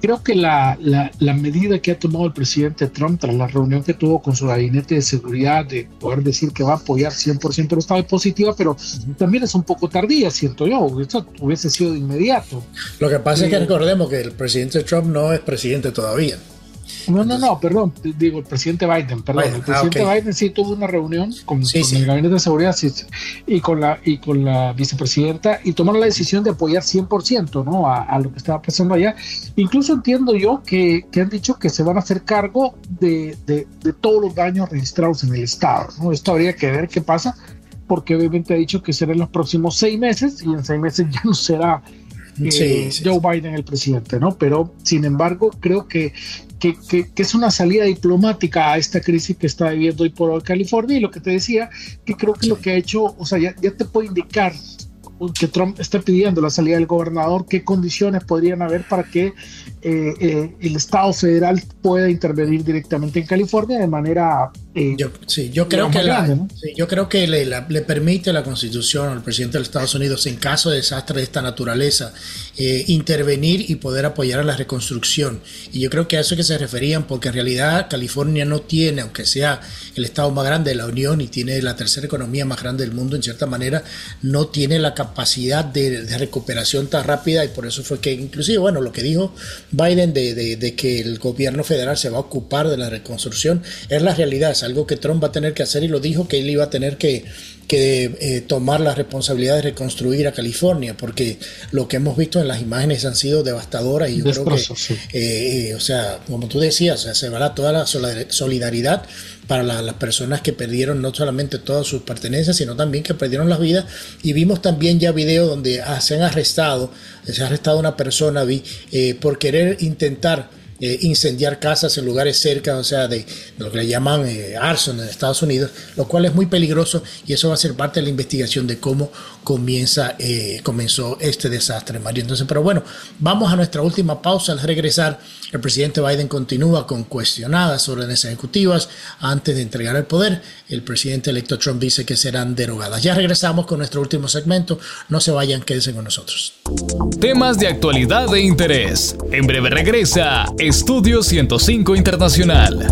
[SPEAKER 5] creo que la, la, la medida que ha tomado el presidente Trump tras la reunión que tuvo con su gabinete de seguridad de poder decir que va a apoyar cien por ciento el estado es positiva, pero uh-huh. también es un poco tardía, siento yo. Esto hubiese sido de inmediato.
[SPEAKER 2] Lo que pasa
[SPEAKER 5] eh,
[SPEAKER 2] es que recordemos que el presidente Trump no es presidente todavía.
[SPEAKER 5] No, no, no, perdón, digo el presidente Biden, perdón, Biden. el presidente ah, okay. Biden sí tuvo una reunión con, sí, con sí. el gabinete de seguridad sí, y con la y con la vicepresidenta y tomaron la decisión de apoyar cien por ciento, ¿no? a, a lo que estaba pasando allá. Incluso entiendo yo que, que han dicho que se van a hacer cargo de, de, de todos los daños registrados en el estado, ¿no? Esto habría que ver qué pasa, porque obviamente ha dicho que será en los próximos seis meses y en seis meses ya no será eh, sí, sí, Joe sí. Biden el presidente, ¿no? Pero sin embargo creo que Que, que, que es una salida diplomática a esta crisis que está viviendo hoy por hoy California, y lo que te decía, que creo que sí. lo que ha hecho, o sea, ya, ya te puede indicar que Trump está pidiendo la salida del gobernador, qué condiciones podrían haber para que eh, eh, el Estado federal pueda intervenir directamente en California de manera eh,
[SPEAKER 2] yo, sí, yo creo que grande, la, ¿no? sí, yo creo que le, la, le permite la Constitución al presidente de los Estados Unidos, en caso de desastre de esta naturaleza, eh, intervenir y poder apoyar a la reconstrucción. Y yo creo que a eso es que se referían, porque en realidad California no tiene, aunque sea el estado más grande de la Unión y tiene la tercera economía más grande del mundo, en cierta manera no tiene la capacidad de, de recuperación tan rápida, y por eso fue que inclusive, bueno, lo que dijo Biden de, de, de que el gobierno federal se va a ocupar de la reconstrucción es la realidad, es algo que Trump va a tener que hacer, y lo dijo que él iba a tener que, que eh, tomar la responsabilidad de reconstruir a California, porque lo que hemos visto en las imágenes han sido devastadoras, y yo Destrozo, creo que, sí. eh, eh, o sea, como tú decías, o sea, se va toda la solidaridad para la, las personas que perdieron no solamente todas sus pertenencias, sino también que perdieron las vidas. Y vimos también ya videos donde ah, se han arrestado, se ha arrestado una persona vi, eh, por querer intentar Eh, incendiar casas en lugares cerca, o sea, de, de lo que le llaman eh, arson en Estados Unidos, lo cual es muy peligroso, y eso va a ser parte de la investigación de cómo comienza, eh, comenzó este desastre, Mario. Entonces, pero bueno, vamos a nuestra última pausa. Al regresar, el presidente Biden continúa con cuestionadas órdenes ejecutivas antes de entregar el poder. El presidente electo Trump dice que serán derogadas. Ya regresamos con nuestro último segmento. No se vayan, quédense con nosotros.
[SPEAKER 1] Temas de actualidad de interés. En breve regresa Estudio ciento cinco Internacional.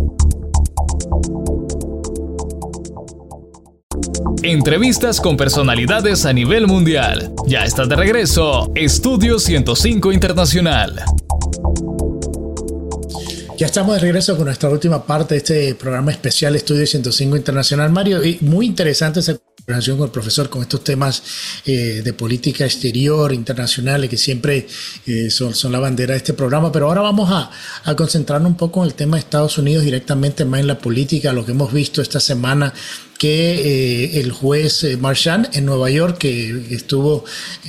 [SPEAKER 1] Entrevistas con personalidades a nivel mundial. Ya está de regreso Estudio ciento cinco Internacional.
[SPEAKER 2] Ya estamos de regreso con nuestra última parte de este programa especial Estudio ciento cinco Internacional, Mario, y muy interesante esa conversación con el profesor con estos temas eh, de política exterior, internacionales, que siempre eh, son, son la bandera de este programa. Pero ahora vamos a, a concentrarnos un poco en el tema de Estados Unidos, directamente más en la política, lo que hemos visto esta semana, que eh, el juez eh, Marchand en Nueva York, que estuvo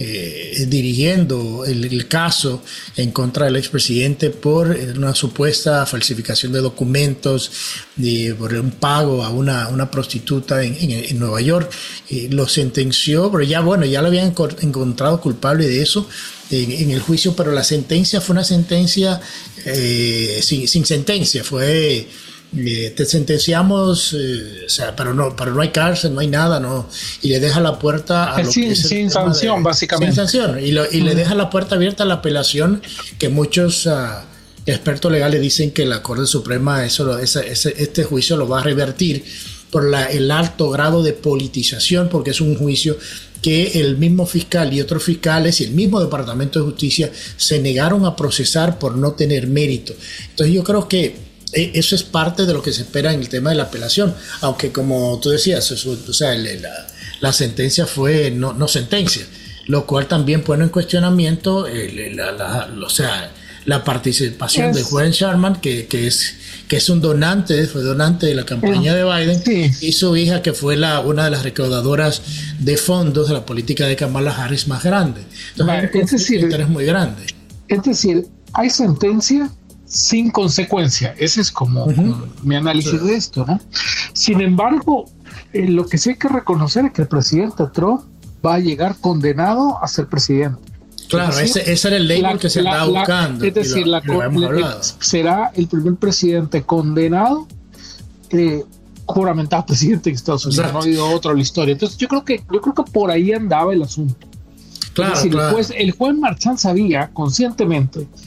[SPEAKER 2] eh, dirigiendo el, el caso en contra del expresidente por una supuesta falsificación de documentos, de, por un pago a una, una prostituta en, en, en Nueva York, eh, lo sentenció, pero ya bueno, ya lo habían encontrado culpable de eso en, en el juicio, pero la sentencia fue una sentencia eh, sin, sin sentencia, fue... Eh, te sentenciamos, eh, o sea, pero no, pero no hay cárcel, no hay nada, no, y le deja la puerta a
[SPEAKER 5] lo sin,
[SPEAKER 2] que es
[SPEAKER 5] sin sanción, de, básicamente.
[SPEAKER 2] Sin sanción, y, lo, y mm. le deja la puerta abierta a la apelación, que muchos uh, expertos legales dicen que la Corte Suprema eso, ese, ese, este juicio lo va a revertir por la, el alto grado de politización, porque es un juicio que el mismo fiscal y otros fiscales y el mismo Departamento de Justicia se negaron a procesar por no tener mérito. Entonces yo creo que eso es parte de lo que se espera en el tema de la apelación, aunque como tú decías, eso, o sea, la, la sentencia fue no, no sentencia, lo cual también pone en cuestionamiento el, la, la, la, o sea, la participación es, de Gwen Sharman, que, que, es, que es un donante, fue donante de la campaña de Biden, sí. Y su hija, que fue la, una de las recaudadoras de fondos de la política de Kamala Harris más grande. Entonces,
[SPEAKER 5] vale,
[SPEAKER 2] hay un
[SPEAKER 5] es decir,
[SPEAKER 2] interés muy grande.
[SPEAKER 5] Es decir, hay sentencia sin consecuencia. Ese es como, uh-huh. como mi análisis sí. de esto, ¿no? Sin embargo, eh, lo que sí hay que reconocer es que el presidente Trump va a llegar condenado a ser presidente.
[SPEAKER 2] Claro, es decir, ese, ese era el label la, que se estaba buscando.
[SPEAKER 5] Es decir,
[SPEAKER 2] lo,
[SPEAKER 5] la, la, será el primer presidente condenado, eh, juramentado presidente en Estados Unidos. Exacto. No ha habido otro en la historia. Entonces, yo creo que yo creo que por ahí andaba el asunto.
[SPEAKER 2] Claro,
[SPEAKER 5] es decir,
[SPEAKER 2] claro.
[SPEAKER 5] El juez, el juez Marchand sabía conscientemente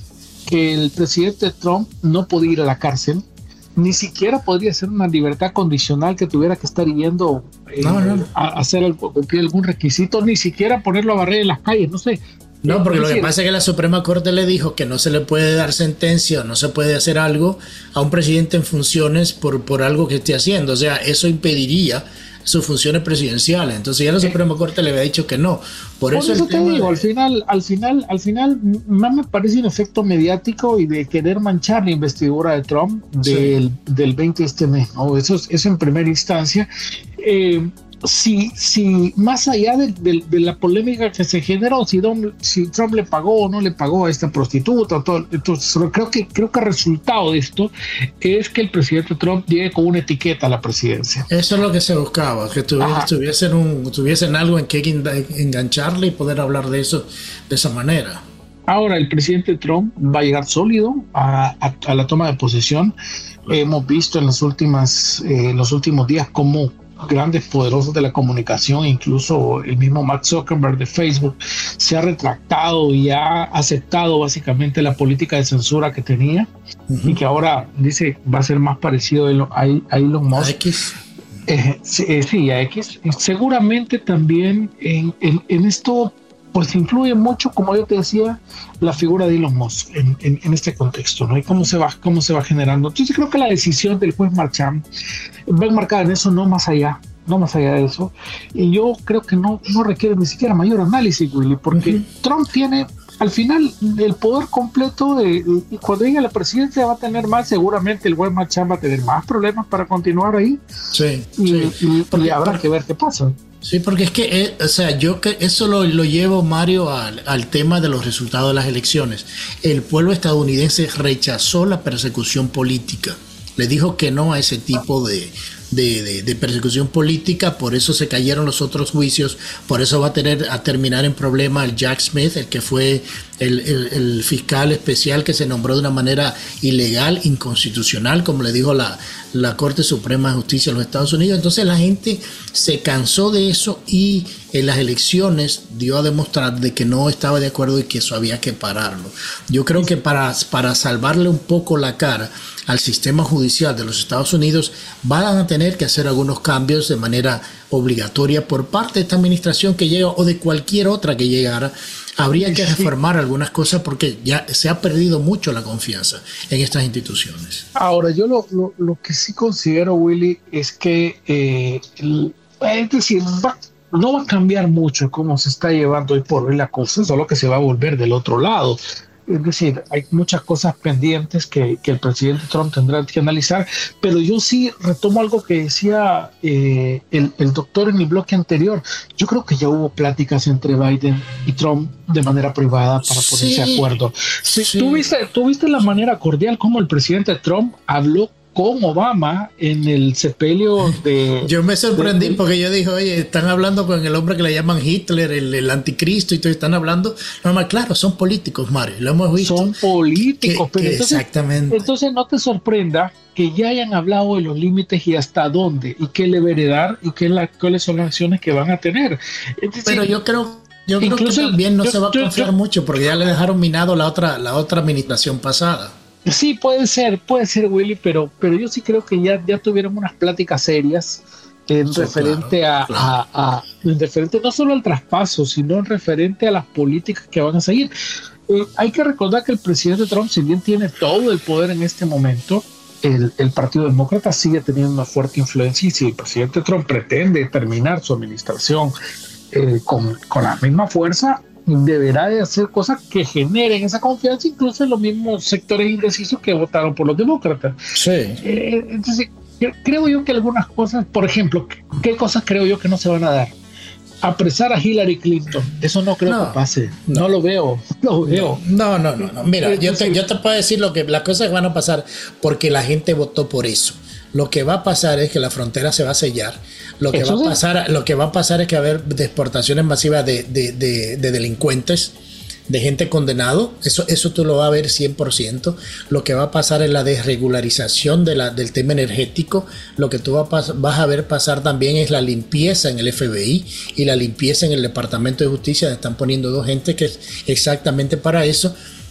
[SPEAKER 5] que el presidente Trump no podía ir a la cárcel, ni siquiera podría ser una libertad condicional que tuviera que estar yendo eh, no, no. a hacer algo, cumplir algún requisito, ni siquiera ponerlo a barrer en las calles, no sé.
[SPEAKER 2] No, porque lo que pasa es que la Suprema Corte le dijo que no se le puede dar sentencia, no se puede hacer algo a un presidente en funciones por, por algo que esté haciendo. O sea, eso impediría sus funciones presidenciales. Entonces ya la Suprema Corte le había dicho que no. Por, por eso,
[SPEAKER 5] eso
[SPEAKER 2] el
[SPEAKER 5] te
[SPEAKER 2] tema
[SPEAKER 5] digo,
[SPEAKER 2] de...
[SPEAKER 5] al final, al final, al final, más me parece un efecto mediático y de querer manchar la investidura de Trump del, sí. del veinte de este mes, ¿no? Eso es eso en primera instancia. Eh, Si, si más allá de, de, de la polémica que se generó, si, Don, si Trump le pagó o no le pagó a esta prostituta, todo, entonces creo que creo que el resultado de esto es que el presidente Trump llegue con una etiqueta a la presidencia.
[SPEAKER 2] Eso es lo que se buscaba, que tuviesen, tuviesen, un, tuviesen algo en que engancharle y poder hablar de eso de esa manera.
[SPEAKER 5] Ahora el presidente Trump va a llegar sólido a, a, a la toma de posesión. Eh, hemos visto en las últimas, eh, los últimos días cómo grandes poderosos de la comunicación, incluso el mismo Mark Zuckerberg de Facebook, se ha retractado y ha aceptado básicamente la política de censura que tenía, uh-huh. y que ahora dice va a ser más parecido a, a Elon Musk. A X. Eh, sí, eh, sí, a X. Seguramente también en, en, en esto pues influye mucho, como yo te decía, la figura de Elon Musk en, en, en este contexto, ¿no? Y cómo se va, cómo se va generando. Entonces creo que la decisión del juez Marchand va enmarcada en eso, no más allá, no más allá de eso. Y yo creo que no, no requiere ni siquiera mayor análisis, Willy, porque uh-huh. Trump tiene al final el poder completo de, de, y cuando llegue a la presidencia va a tener más, seguramente el juez Marchand va a tener más problemas para continuar ahí.
[SPEAKER 2] Sí,
[SPEAKER 5] y,
[SPEAKER 2] sí.
[SPEAKER 5] y, y, y habrá que ver qué pasa.
[SPEAKER 2] Sí, porque es que, eh, o sea, yo que eso lo, lo llevo, Mario, al, al tema de los resultados de las elecciones. El pueblo estadounidense rechazó la persecución política, le dijo que no a ese tipo de, de, de, de persecución política, por eso se cayeron los otros juicios, por eso va a tener a terminar en problema el Jack Smith, el que fue el, el, el fiscal especial que se nombró de una manera ilegal, inconstitucional, como le dijo la, la Corte Suprema de Justicia de los Estados Unidos. Entonces la gente se cansó de eso y en las elecciones dio a demostrar de que no estaba de acuerdo y que eso había que pararlo. Yo creo que para, para salvarle un poco la cara al sistema judicial de los Estados Unidos van a tener que hacer algunos cambios de manera obligatoria por parte de esta administración que llega o de cualquier otra que llegara. Habría que reformar algunas cosas porque ya se ha perdido mucho la confianza en estas instituciones.
[SPEAKER 5] Ahora, yo lo, lo, lo que sí considero, Willy, es que eh, el, es decir, va, no va a cambiar mucho cómo se está llevando hoy por hoy la cosa, solo que se va a volver del otro lado. Es decir, hay muchas cosas pendientes que, que el presidente Trump tendrá que analizar, pero yo sí retomo algo que decía eh, el, el doctor en el bloque anterior. Yo creo que ya hubo pláticas entre Biden y Trump de manera privada para ponerse sí, de acuerdo. Sí, sí. ¿Tú viste, tú viste la manera cordial como el presidente Trump habló con Obama en el sepelio de...
[SPEAKER 2] Yo me sorprendí de, porque yo dije, oye, están hablando con el hombre que le llaman Hitler, el, el anticristo, y todos están hablando... Normal, claro, son políticos, Mario, lo hemos visto.
[SPEAKER 5] Son políticos,
[SPEAKER 2] que,
[SPEAKER 5] pero
[SPEAKER 2] que
[SPEAKER 5] entonces,
[SPEAKER 2] exactamente.
[SPEAKER 5] Entonces no te sorprenda que ya hayan hablado de los límites y hasta dónde, y qué le heredar, y qué la, cuáles son las acciones que van a tener. Entonces,
[SPEAKER 2] pero yo creo... Yo creo Incluso, que también no yo, se va a confiar yo, yo, mucho porque ya le dejaron minado la otra, la otra administración pasada.
[SPEAKER 5] Sí, puede ser, puede ser, Willy, pero, pero yo sí creo que ya, ya tuvieron unas pláticas serias en sí, referente claro, a, claro. A, a en referente no solo al traspaso, sino en referente a las políticas que van a seguir. Eh, hay que recordar que el presidente Trump, si bien tiene todo el poder en este momento, el, el Partido Demócrata sigue teniendo una fuerte influencia, y si el presidente Trump pretende terminar su administración eh, con, con la misma fuerza, deberá de hacer cosas que generen esa confianza, incluso en los mismos sectores indecisos que votaron por los demócratas.
[SPEAKER 2] Sí.
[SPEAKER 5] Eh, entonces, creo yo que algunas cosas, por ejemplo, ¿qué cosas creo yo que no se van a dar? Apresar a Hillary Clinton, eso no creo no, que pase. No, no lo veo, lo veo.
[SPEAKER 2] No, no, no, no. Mira, yo te, yo te puedo decir lo que las cosas que van a pasar porque la gente votó por eso. Lo que va a pasar es que la frontera se va a sellar. Lo que, va a, pasar, lo que va a pasar es que va a haber deportaciones masivas de, de, de, de delincuentes, de gente condenado. Eso, eso tú lo vas a ver cien por ciento. Lo que va a pasar es la desregularización de la, del tema energético. Lo que tú va a vas a ver pasar también es la limpieza en el F B I y la limpieza en el Departamento de Justicia. Están poniendo dos gente que es exactamente para eso.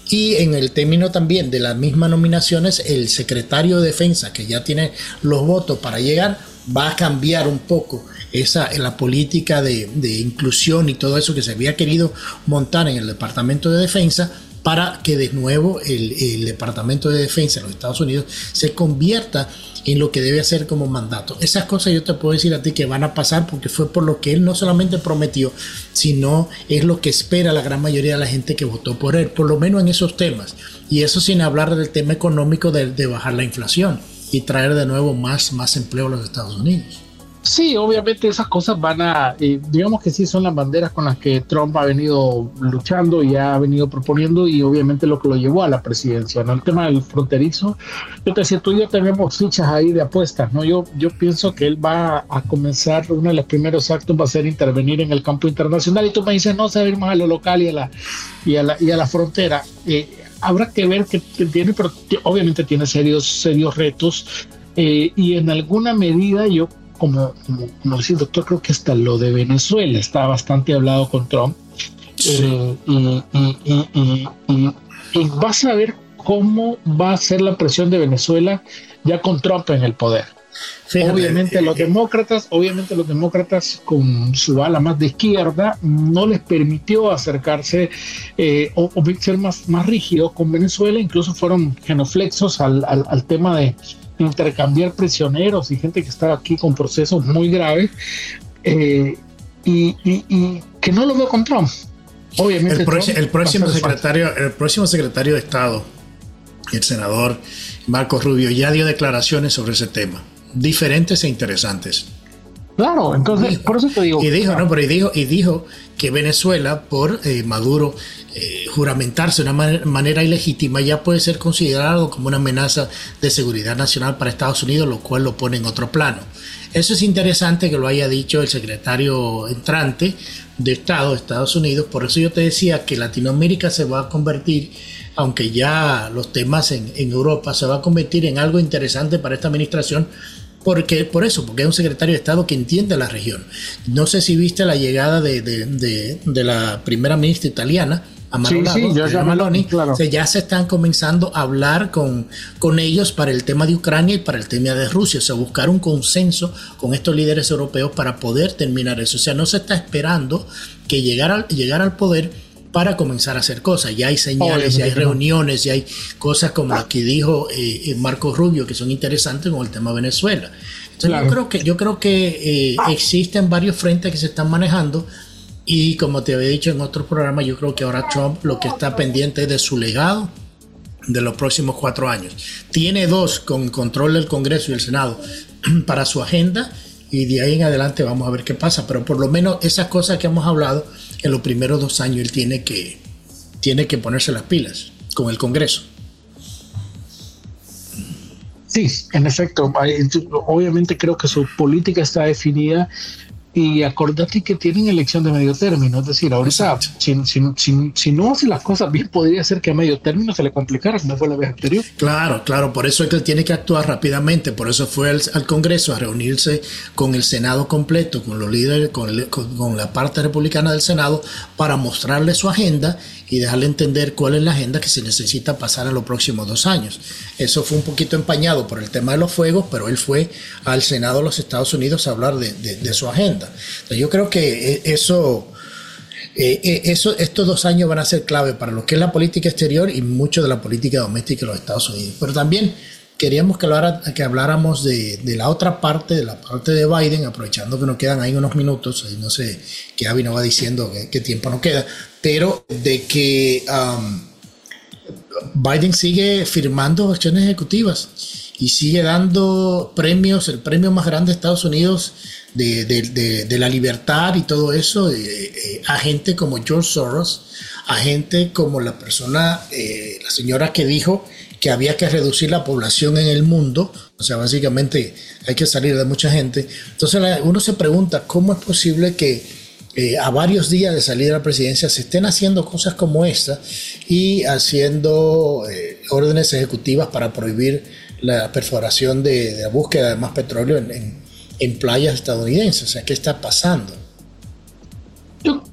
[SPEAKER 2] Y en el término también de las mismas nominaciones, el secretario de Defensa, que ya tiene los votos para llegar, va a cambiar un poco esa la política de, de inclusión y todo eso que se había querido montar en el Departamento de Defensa, para que de nuevo el, el Departamento de Defensa de los Estados Unidos se convierta en lo que debe hacer como mandato. Esas cosas yo te puedo decir a ti que van a pasar, porque fue por lo que él no solamente prometió, sino es lo que espera la gran mayoría de la gente que votó por él, por lo menos en esos temas. Y eso sin hablar del tema económico de, de bajar la inflación y traer de nuevo más, más empleo a los Estados Unidos.
[SPEAKER 5] Sí, obviamente esas cosas van a, eh, digamos que sí son las banderas con las que Trump ha venido luchando y ha venido proponiendo, y obviamente lo que lo llevó a la presidencia, ¿no? El tema del fronterizo, yo te decía, tú y yo tenemos fichas ahí de apuestas, ¿no? Yo, yo pienso que él va a comenzar, uno de los primeros actos va a ser intervenir en el campo internacional, y tú me dices, no, se va a ir más a lo local y a la, y a la, y a la frontera. Eh, habrá que ver qué tiene, pero obviamente tiene serios, serios retos, eh, y en alguna medida yo Como, como, como decía el doctor, creo que hasta lo de Venezuela está bastante hablado con Trump. Sí. Eh, y, y, y, y, y, y vas a ver cómo va a ser la presión de Venezuela ya con Trump en el poder. Fíjate, obviamente eh, los demócratas, obviamente los demócratas con su ala más de izquierda no les permitió acercarse eh, o, o ser más, más rígidos con Venezuela, incluso fueron genuflexos al, al, al tema de intercambiar prisioneros y gente que estaba aquí con procesos muy graves, eh, y, y, y que no lo veo con Trump. Obviamente
[SPEAKER 2] el, pro-
[SPEAKER 5] Trump
[SPEAKER 2] el próximo secretario el próximo secretario de Estado, el senador Marco Rubio, ya dio declaraciones sobre ese tema, diferentes e interesantes.
[SPEAKER 5] Claro, entonces
[SPEAKER 2] dijo,
[SPEAKER 5] por eso te digo.
[SPEAKER 2] Y dijo,
[SPEAKER 5] claro.
[SPEAKER 2] no, pero y dijo, y dijo que Venezuela, por eh, Maduro eh, juramentarse de una man- manera ilegítima, ya puede ser considerado como una amenaza de seguridad nacional para Estados Unidos, lo cual lo pone en otro plano. Eso es interesante que lo haya dicho el secretario entrante de Estado de Estados Unidos. Por eso yo te decía que Latinoamérica se va a convertir, aunque ya los temas en, en Europa, se va a convertir en algo interesante para esta administración. Porque, por eso, porque es un secretario de Estado que entiende la región. No sé si viste la llegada de, de, de, de la primera ministra italiana, Amaro
[SPEAKER 5] sí,
[SPEAKER 2] Lago,
[SPEAKER 5] sí, ya,
[SPEAKER 2] Meloni.
[SPEAKER 5] claro.
[SPEAKER 2] O sea, ya se están comenzando a hablar con, con ellos para el tema de Ucrania y para el tema de Rusia. O sea, buscar un consenso con estos líderes europeos para poder terminar eso. O sea, no se está esperando que llegar al, llegar al poder para comenzar a hacer cosas. Ya hay señales, oh, ya hay reuniones, ya hay cosas como la que dijo eh, Marco Rubio, que son interesantes con el tema de Venezuela. Entonces claro. yo creo que, yo creo que eh, existen varios frentes que se están manejando, y como te había dicho en otros programas, yo creo que ahora Trump lo que está pendiente es de su legado de los próximos cuatro años. Tiene dos con control del Congreso y el Senado para su agenda, y de ahí en adelante vamos a ver qué pasa, pero por lo menos esas cosas que hemos hablado en los primeros dos años él tiene que, tiene que ponerse las pilas con el Congreso.
[SPEAKER 5] Sí, en efecto, obviamente creo que su política está definida, y acordate que tienen elección de medio término, es decir, ahorita si, si, si, si no hace las cosas bien, podría ser que a medio término se le complicara, como fue la vez anterior.
[SPEAKER 2] Claro, claro, por eso es que él tiene que actuar rápidamente, por eso fue al, al Congreso a reunirse con el Senado completo, con los líderes, con, el, con, con la parte republicana del Senado, para mostrarle su agenda y dejarle entender cuál es la agenda que se necesita pasar en los próximos dos años. Eso fue un poquito empañado por el tema de los fuegos, pero él fue al Senado de los Estados Unidos a hablar de, de, de su agenda. Entonces yo creo que eso, eh, eso, estos dos años van a ser clave para lo que es la política exterior y mucho de la política doméstica de los Estados Unidos. Pero también queríamos que, hablara, que habláramos de, de la otra parte, de la parte de Biden, aprovechando que nos quedan ahí unos minutos, y no sé qué Avi nos va diciendo qué, qué tiempo nos queda, pero de que um, Biden sigue firmando acciones ejecutivas y sigue dando premios, el premio más grande de Estados Unidos de, de, de, de la libertad y todo eso, eh, eh, a gente como George Soros, a gente como la persona, eh, la señora que dijo que había que reducir la población en el mundo. O sea, básicamente hay que salir de mucha gente. Entonces uno se pregunta cómo es posible que eh, a varios días de salir a la presidencia se estén haciendo cosas como esta y haciendo eh, órdenes ejecutivas para prohibir la perforación de, de la búsqueda de más petróleo en, en, en playas estadounidenses. O sea, ¿qué está pasando?
[SPEAKER 5] Yo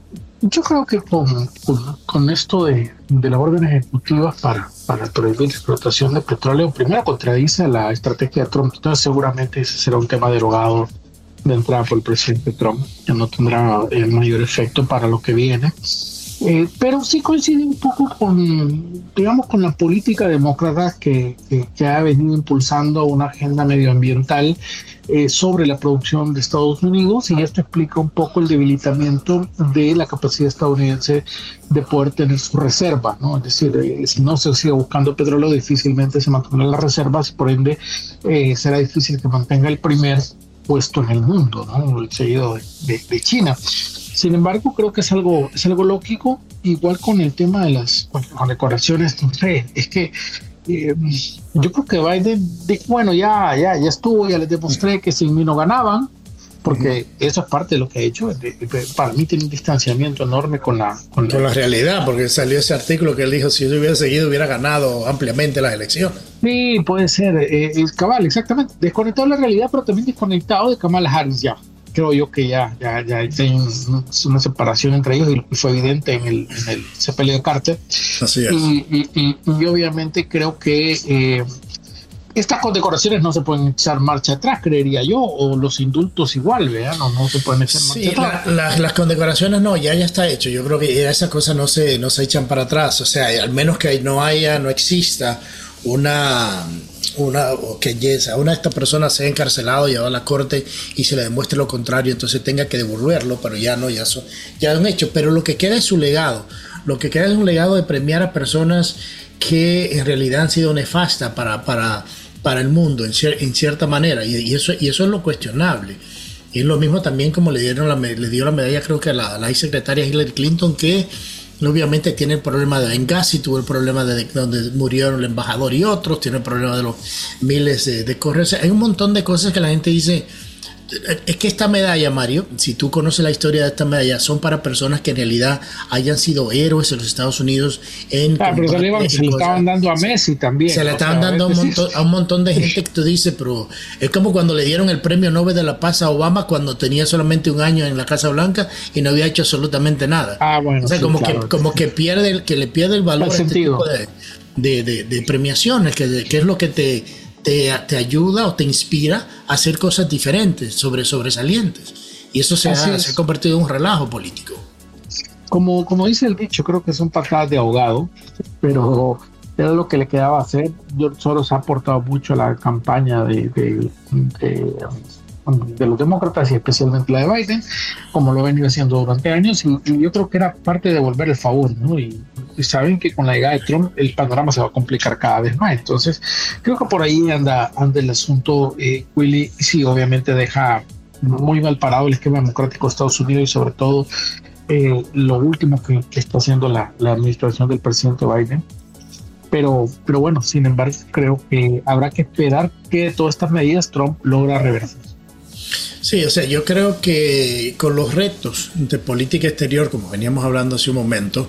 [SPEAKER 5] Yo creo que con, con, con esto de, de la orden ejecutiva para, para prohibir la explotación de petróleo, primero contradice la estrategia de Trump. Entonces seguramente ese será un tema derogado de entrada por el presidente Trump, que no tendrá el mayor efecto para lo que viene. Eh, pero sí coincide un poco con, digamos, con la política demócrata que, que, que ha venido impulsando una agenda medioambiental eh, sobre la producción de Estados Unidos, y esto explica un poco el debilitamiento de la capacidad estadounidense de poder tener su reserva, ¿no? Es decir, eh, si no se sigue buscando petróleo, difícilmente se mantendrán las reservas, por ende eh, será difícil que mantenga el primer puesto en el mundo, ¿no? El seguido de, de, de China. Sin embargo, creo que es algo, es algo lógico, igual con el tema de las condecoraciones. No sé, es que eh, yo creo que Biden dijo, bueno, ya, ya, ya estuvo, ya les demostré que sin mí no ganaban, porque uh-huh. eso es parte de lo que ha hecho. De, de, para mí tiene un distanciamiento enorme con la,
[SPEAKER 2] con, con la, la realidad, porque salió ese artículo que él dijo, si yo hubiera seguido hubiera ganado ampliamente las elecciones.
[SPEAKER 5] Sí, puede ser, eh, el cabal, exactamente. Desconectado de la realidad, pero también desconectado de Kamala Harris ya. Creo yo que ya, ya, ya hay una separación entre ellos, y fue evidente en el, en el sepelio de Carter.
[SPEAKER 2] Así es.
[SPEAKER 5] Y, y, y, y obviamente creo que eh, estas condecoraciones no se pueden echar marcha atrás, creería yo, o los indultos igual, ¿verdad? No, no se pueden echar marcha
[SPEAKER 2] sí,
[SPEAKER 5] atrás.
[SPEAKER 2] La, la, las condecoraciones no, ya, ya está hecho. Yo creo que esas cosas no se, no se echan para atrás. O sea, al menos que no haya, no exista una... una o que yes, una de estas personas sea encarcelado, llevado a la corte y se le demuestre lo contrario, entonces tenga que devolverlo, pero ya no, ya son ya han hecho. Pero lo que queda es su legado. Lo que queda es un legado de premiar a personas que en realidad han sido nefastas para, para, para el mundo en, cier, en cierta manera, y, y, eso, y eso es lo cuestionable. Y es lo mismo también como le dieron la, le dio la medalla, creo que a la, a la secretaria Hillary Clinton, que obviamente tiene el problema de Benghazi, tuvo el problema de, de donde murieron el embajador y otros, tiene el problema de los miles de, de correos. Hay un montón de cosas que la gente dice. Es que esta medalla, Mario, si tú conoces la historia de esta medalla, son para personas que en realidad hayan sido héroes en los Estados Unidos. En
[SPEAKER 5] ah, pero se le, se le estaban dando a Messi también.
[SPEAKER 2] Se le estaban sea, dando a un, montón, a un montón de gente que tú dices, pero es como cuando le dieron el premio Nobel de la Paz a Obama cuando tenía solamente un año en la Casa Blanca y no había hecho absolutamente nada.
[SPEAKER 5] Ah, bueno,
[SPEAKER 2] o sea,
[SPEAKER 5] sí,
[SPEAKER 2] como,
[SPEAKER 5] claro.
[SPEAKER 2] que, como que pierde el, que le pierde el valor a este tipo de, de, de, de premiaciones, que, que es lo que te... Te, te ayuda o te inspira a hacer cosas diferentes, sobre, sobresalientes. Y eso se ha, se ha convertido en un relajo político.
[SPEAKER 5] Como, como dice el dicho, creo que son patadas de ahogado, pero era lo que le quedaba hacer. George Soros ha aportado mucho a la campaña de, de, de, de los demócratas, y especialmente la de Biden, como lo ha venido haciendo durante años, y, y yo creo que era parte de devolver el favor, ¿no? Y, y saben que con la llegada de Trump el panorama se va a complicar cada vez más. Entonces creo que por ahí anda, anda el asunto, eh, Willy. Sí, obviamente deja muy mal parado el esquema democrático de Estados Unidos, y sobre todo eh, lo último que, que está haciendo la, la administración del presidente Biden. Pero, pero bueno, sin embargo, creo que habrá que esperar que todas estas medidas Trump logra reversar.
[SPEAKER 2] Sí, o sea, yo creo que con los retos de política exterior, como veníamos hablando hace un momento,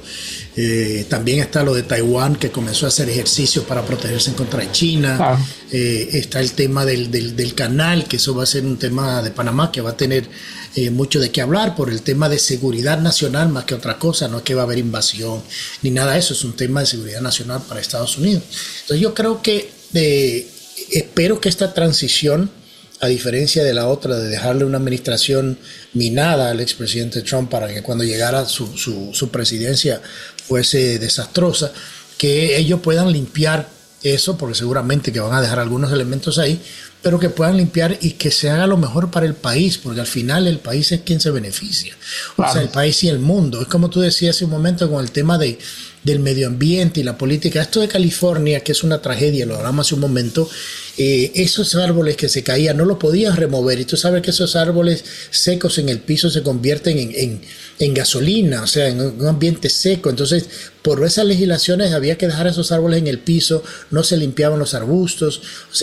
[SPEAKER 2] eh, también está lo de Taiwán, que comenzó a hacer ejercicios para protegerse en contra de China. Ah. Eh, está el tema del, del, del canal, que eso va a ser un tema de Panamá que va a tener eh, mucho de qué hablar por el tema de seguridad nacional más que otra cosa. No es que va a haber invasión ni nada de eso, es un tema de seguridad nacional para Estados Unidos. Entonces yo creo que eh, espero que esta transición, a diferencia de la otra, de dejarle una administración minada al expresidente Trump para que cuando llegara su, su, su presidencia fuese desastrosa, que ellos puedan limpiar eso, porque seguramente que van a dejar algunos elementos ahí, pero que puedan limpiar y que se haga lo mejor para el país, porque al final el país es quien se beneficia. O claro. sea, el país y el mundo. Es como tú decías hace un momento con el tema de, del medio ambiente y la política. Esto de California, que es una tragedia, lo hablamos hace un momento, eh, esos árboles que se caían no lo podían remover, y tú sabes que esos árboles secos en el piso se convierten en, en, en gasolina, o sea, en un ambiente seco. Entonces, por esas legislaciones había que dejar esos árboles en el piso, no se limpiaban los arbustos, o sea,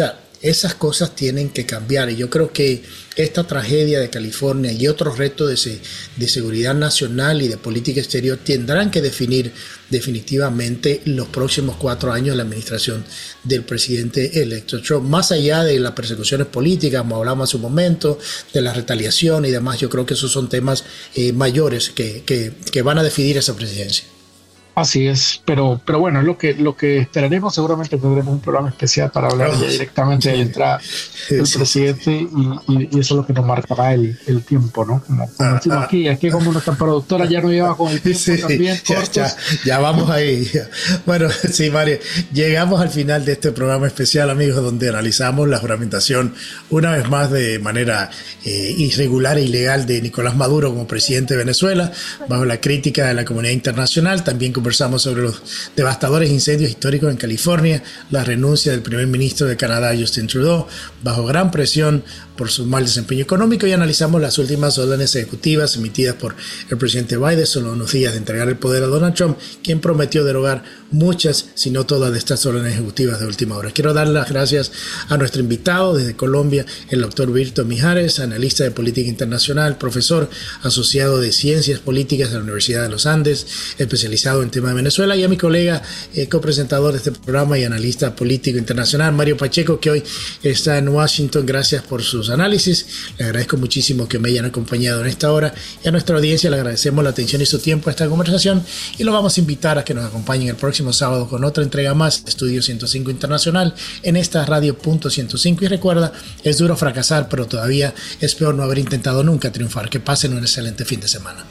[SPEAKER 2] Esas cosas tienen que cambiar y yo creo que esta tragedia de California y otros retos de, se, de seguridad nacional y de política exterior tendrán que definir definitivamente los próximos cuatro años de la administración del presidente electo Trump. Más allá de las persecuciones políticas, como hablamos hace un momento, de la retaliación y demás, yo creo que esos son temas eh, mayores que, que, que van a definir esa presidencia.
[SPEAKER 5] Así es, pero, pero bueno, es lo que, lo que esperaremos. Seguramente tendremos un programa especial para hablar oh, ya directamente sí. de la entrada del sí, presidente sí, sí. Y, y, y eso es lo que nos marcará el, el tiempo, ¿no? Como, como ah, decimos ah, aquí, aquí como nuestra productora ya no lleva con el tiempo sí, también.
[SPEAKER 2] Ya, ya, ya vamos ahí. Bueno, sí, Mario, llegamos al final de este programa especial, amigos, donde analizamos la juramentación una vez más de manera eh, irregular e ilegal de Nicolás Maduro como presidente de Venezuela, bajo la crítica de la comunidad internacional. También conversamos sobre los devastadores incendios históricos en California, la renuncia del primer ministro de Canadá, Justin Trudeau, bajo gran presión por su mal desempeño económico, y analizamos las últimas órdenes ejecutivas emitidas por el presidente Biden solo unos días de entregar el poder a Donald Trump, quien prometió derogar muchas, si no todas, de estas órdenes ejecutivas de última hora. Quiero dar las gracias a nuestro invitado desde Colombia, el doctor Virto Mijares, analista de política internacional, profesor asociado de Ciencias Políticas de la Universidad de los Andes, especializado en tema de Venezuela, y a mi colega, eh, copresentador de este programa y analista político internacional, Mario Pacheco, que hoy está en Washington. Gracias por sus análisis. Le agradezco muchísimo que me hayan acompañado en esta hora, y a nuestra audiencia le agradecemos la atención y su tiempo a esta conversación, y lo vamos a invitar a que nos acompañen el próximo sábado con otra entrega más de Estudio ciento cinco Internacional en esta radio punto ciento cinco. Y recuerda, es duro fracasar, pero todavía es peor no haber intentado nunca triunfar. Que pasen un excelente fin de semana.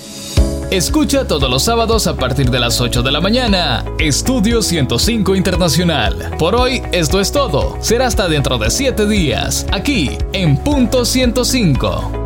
[SPEAKER 1] Escucha todos los sábados a partir de las ocho de la mañana Estudio ciento cinco Internacional. Por hoy esto es todo. Será hasta dentro de siete días, aquí en Punto ciento cinco.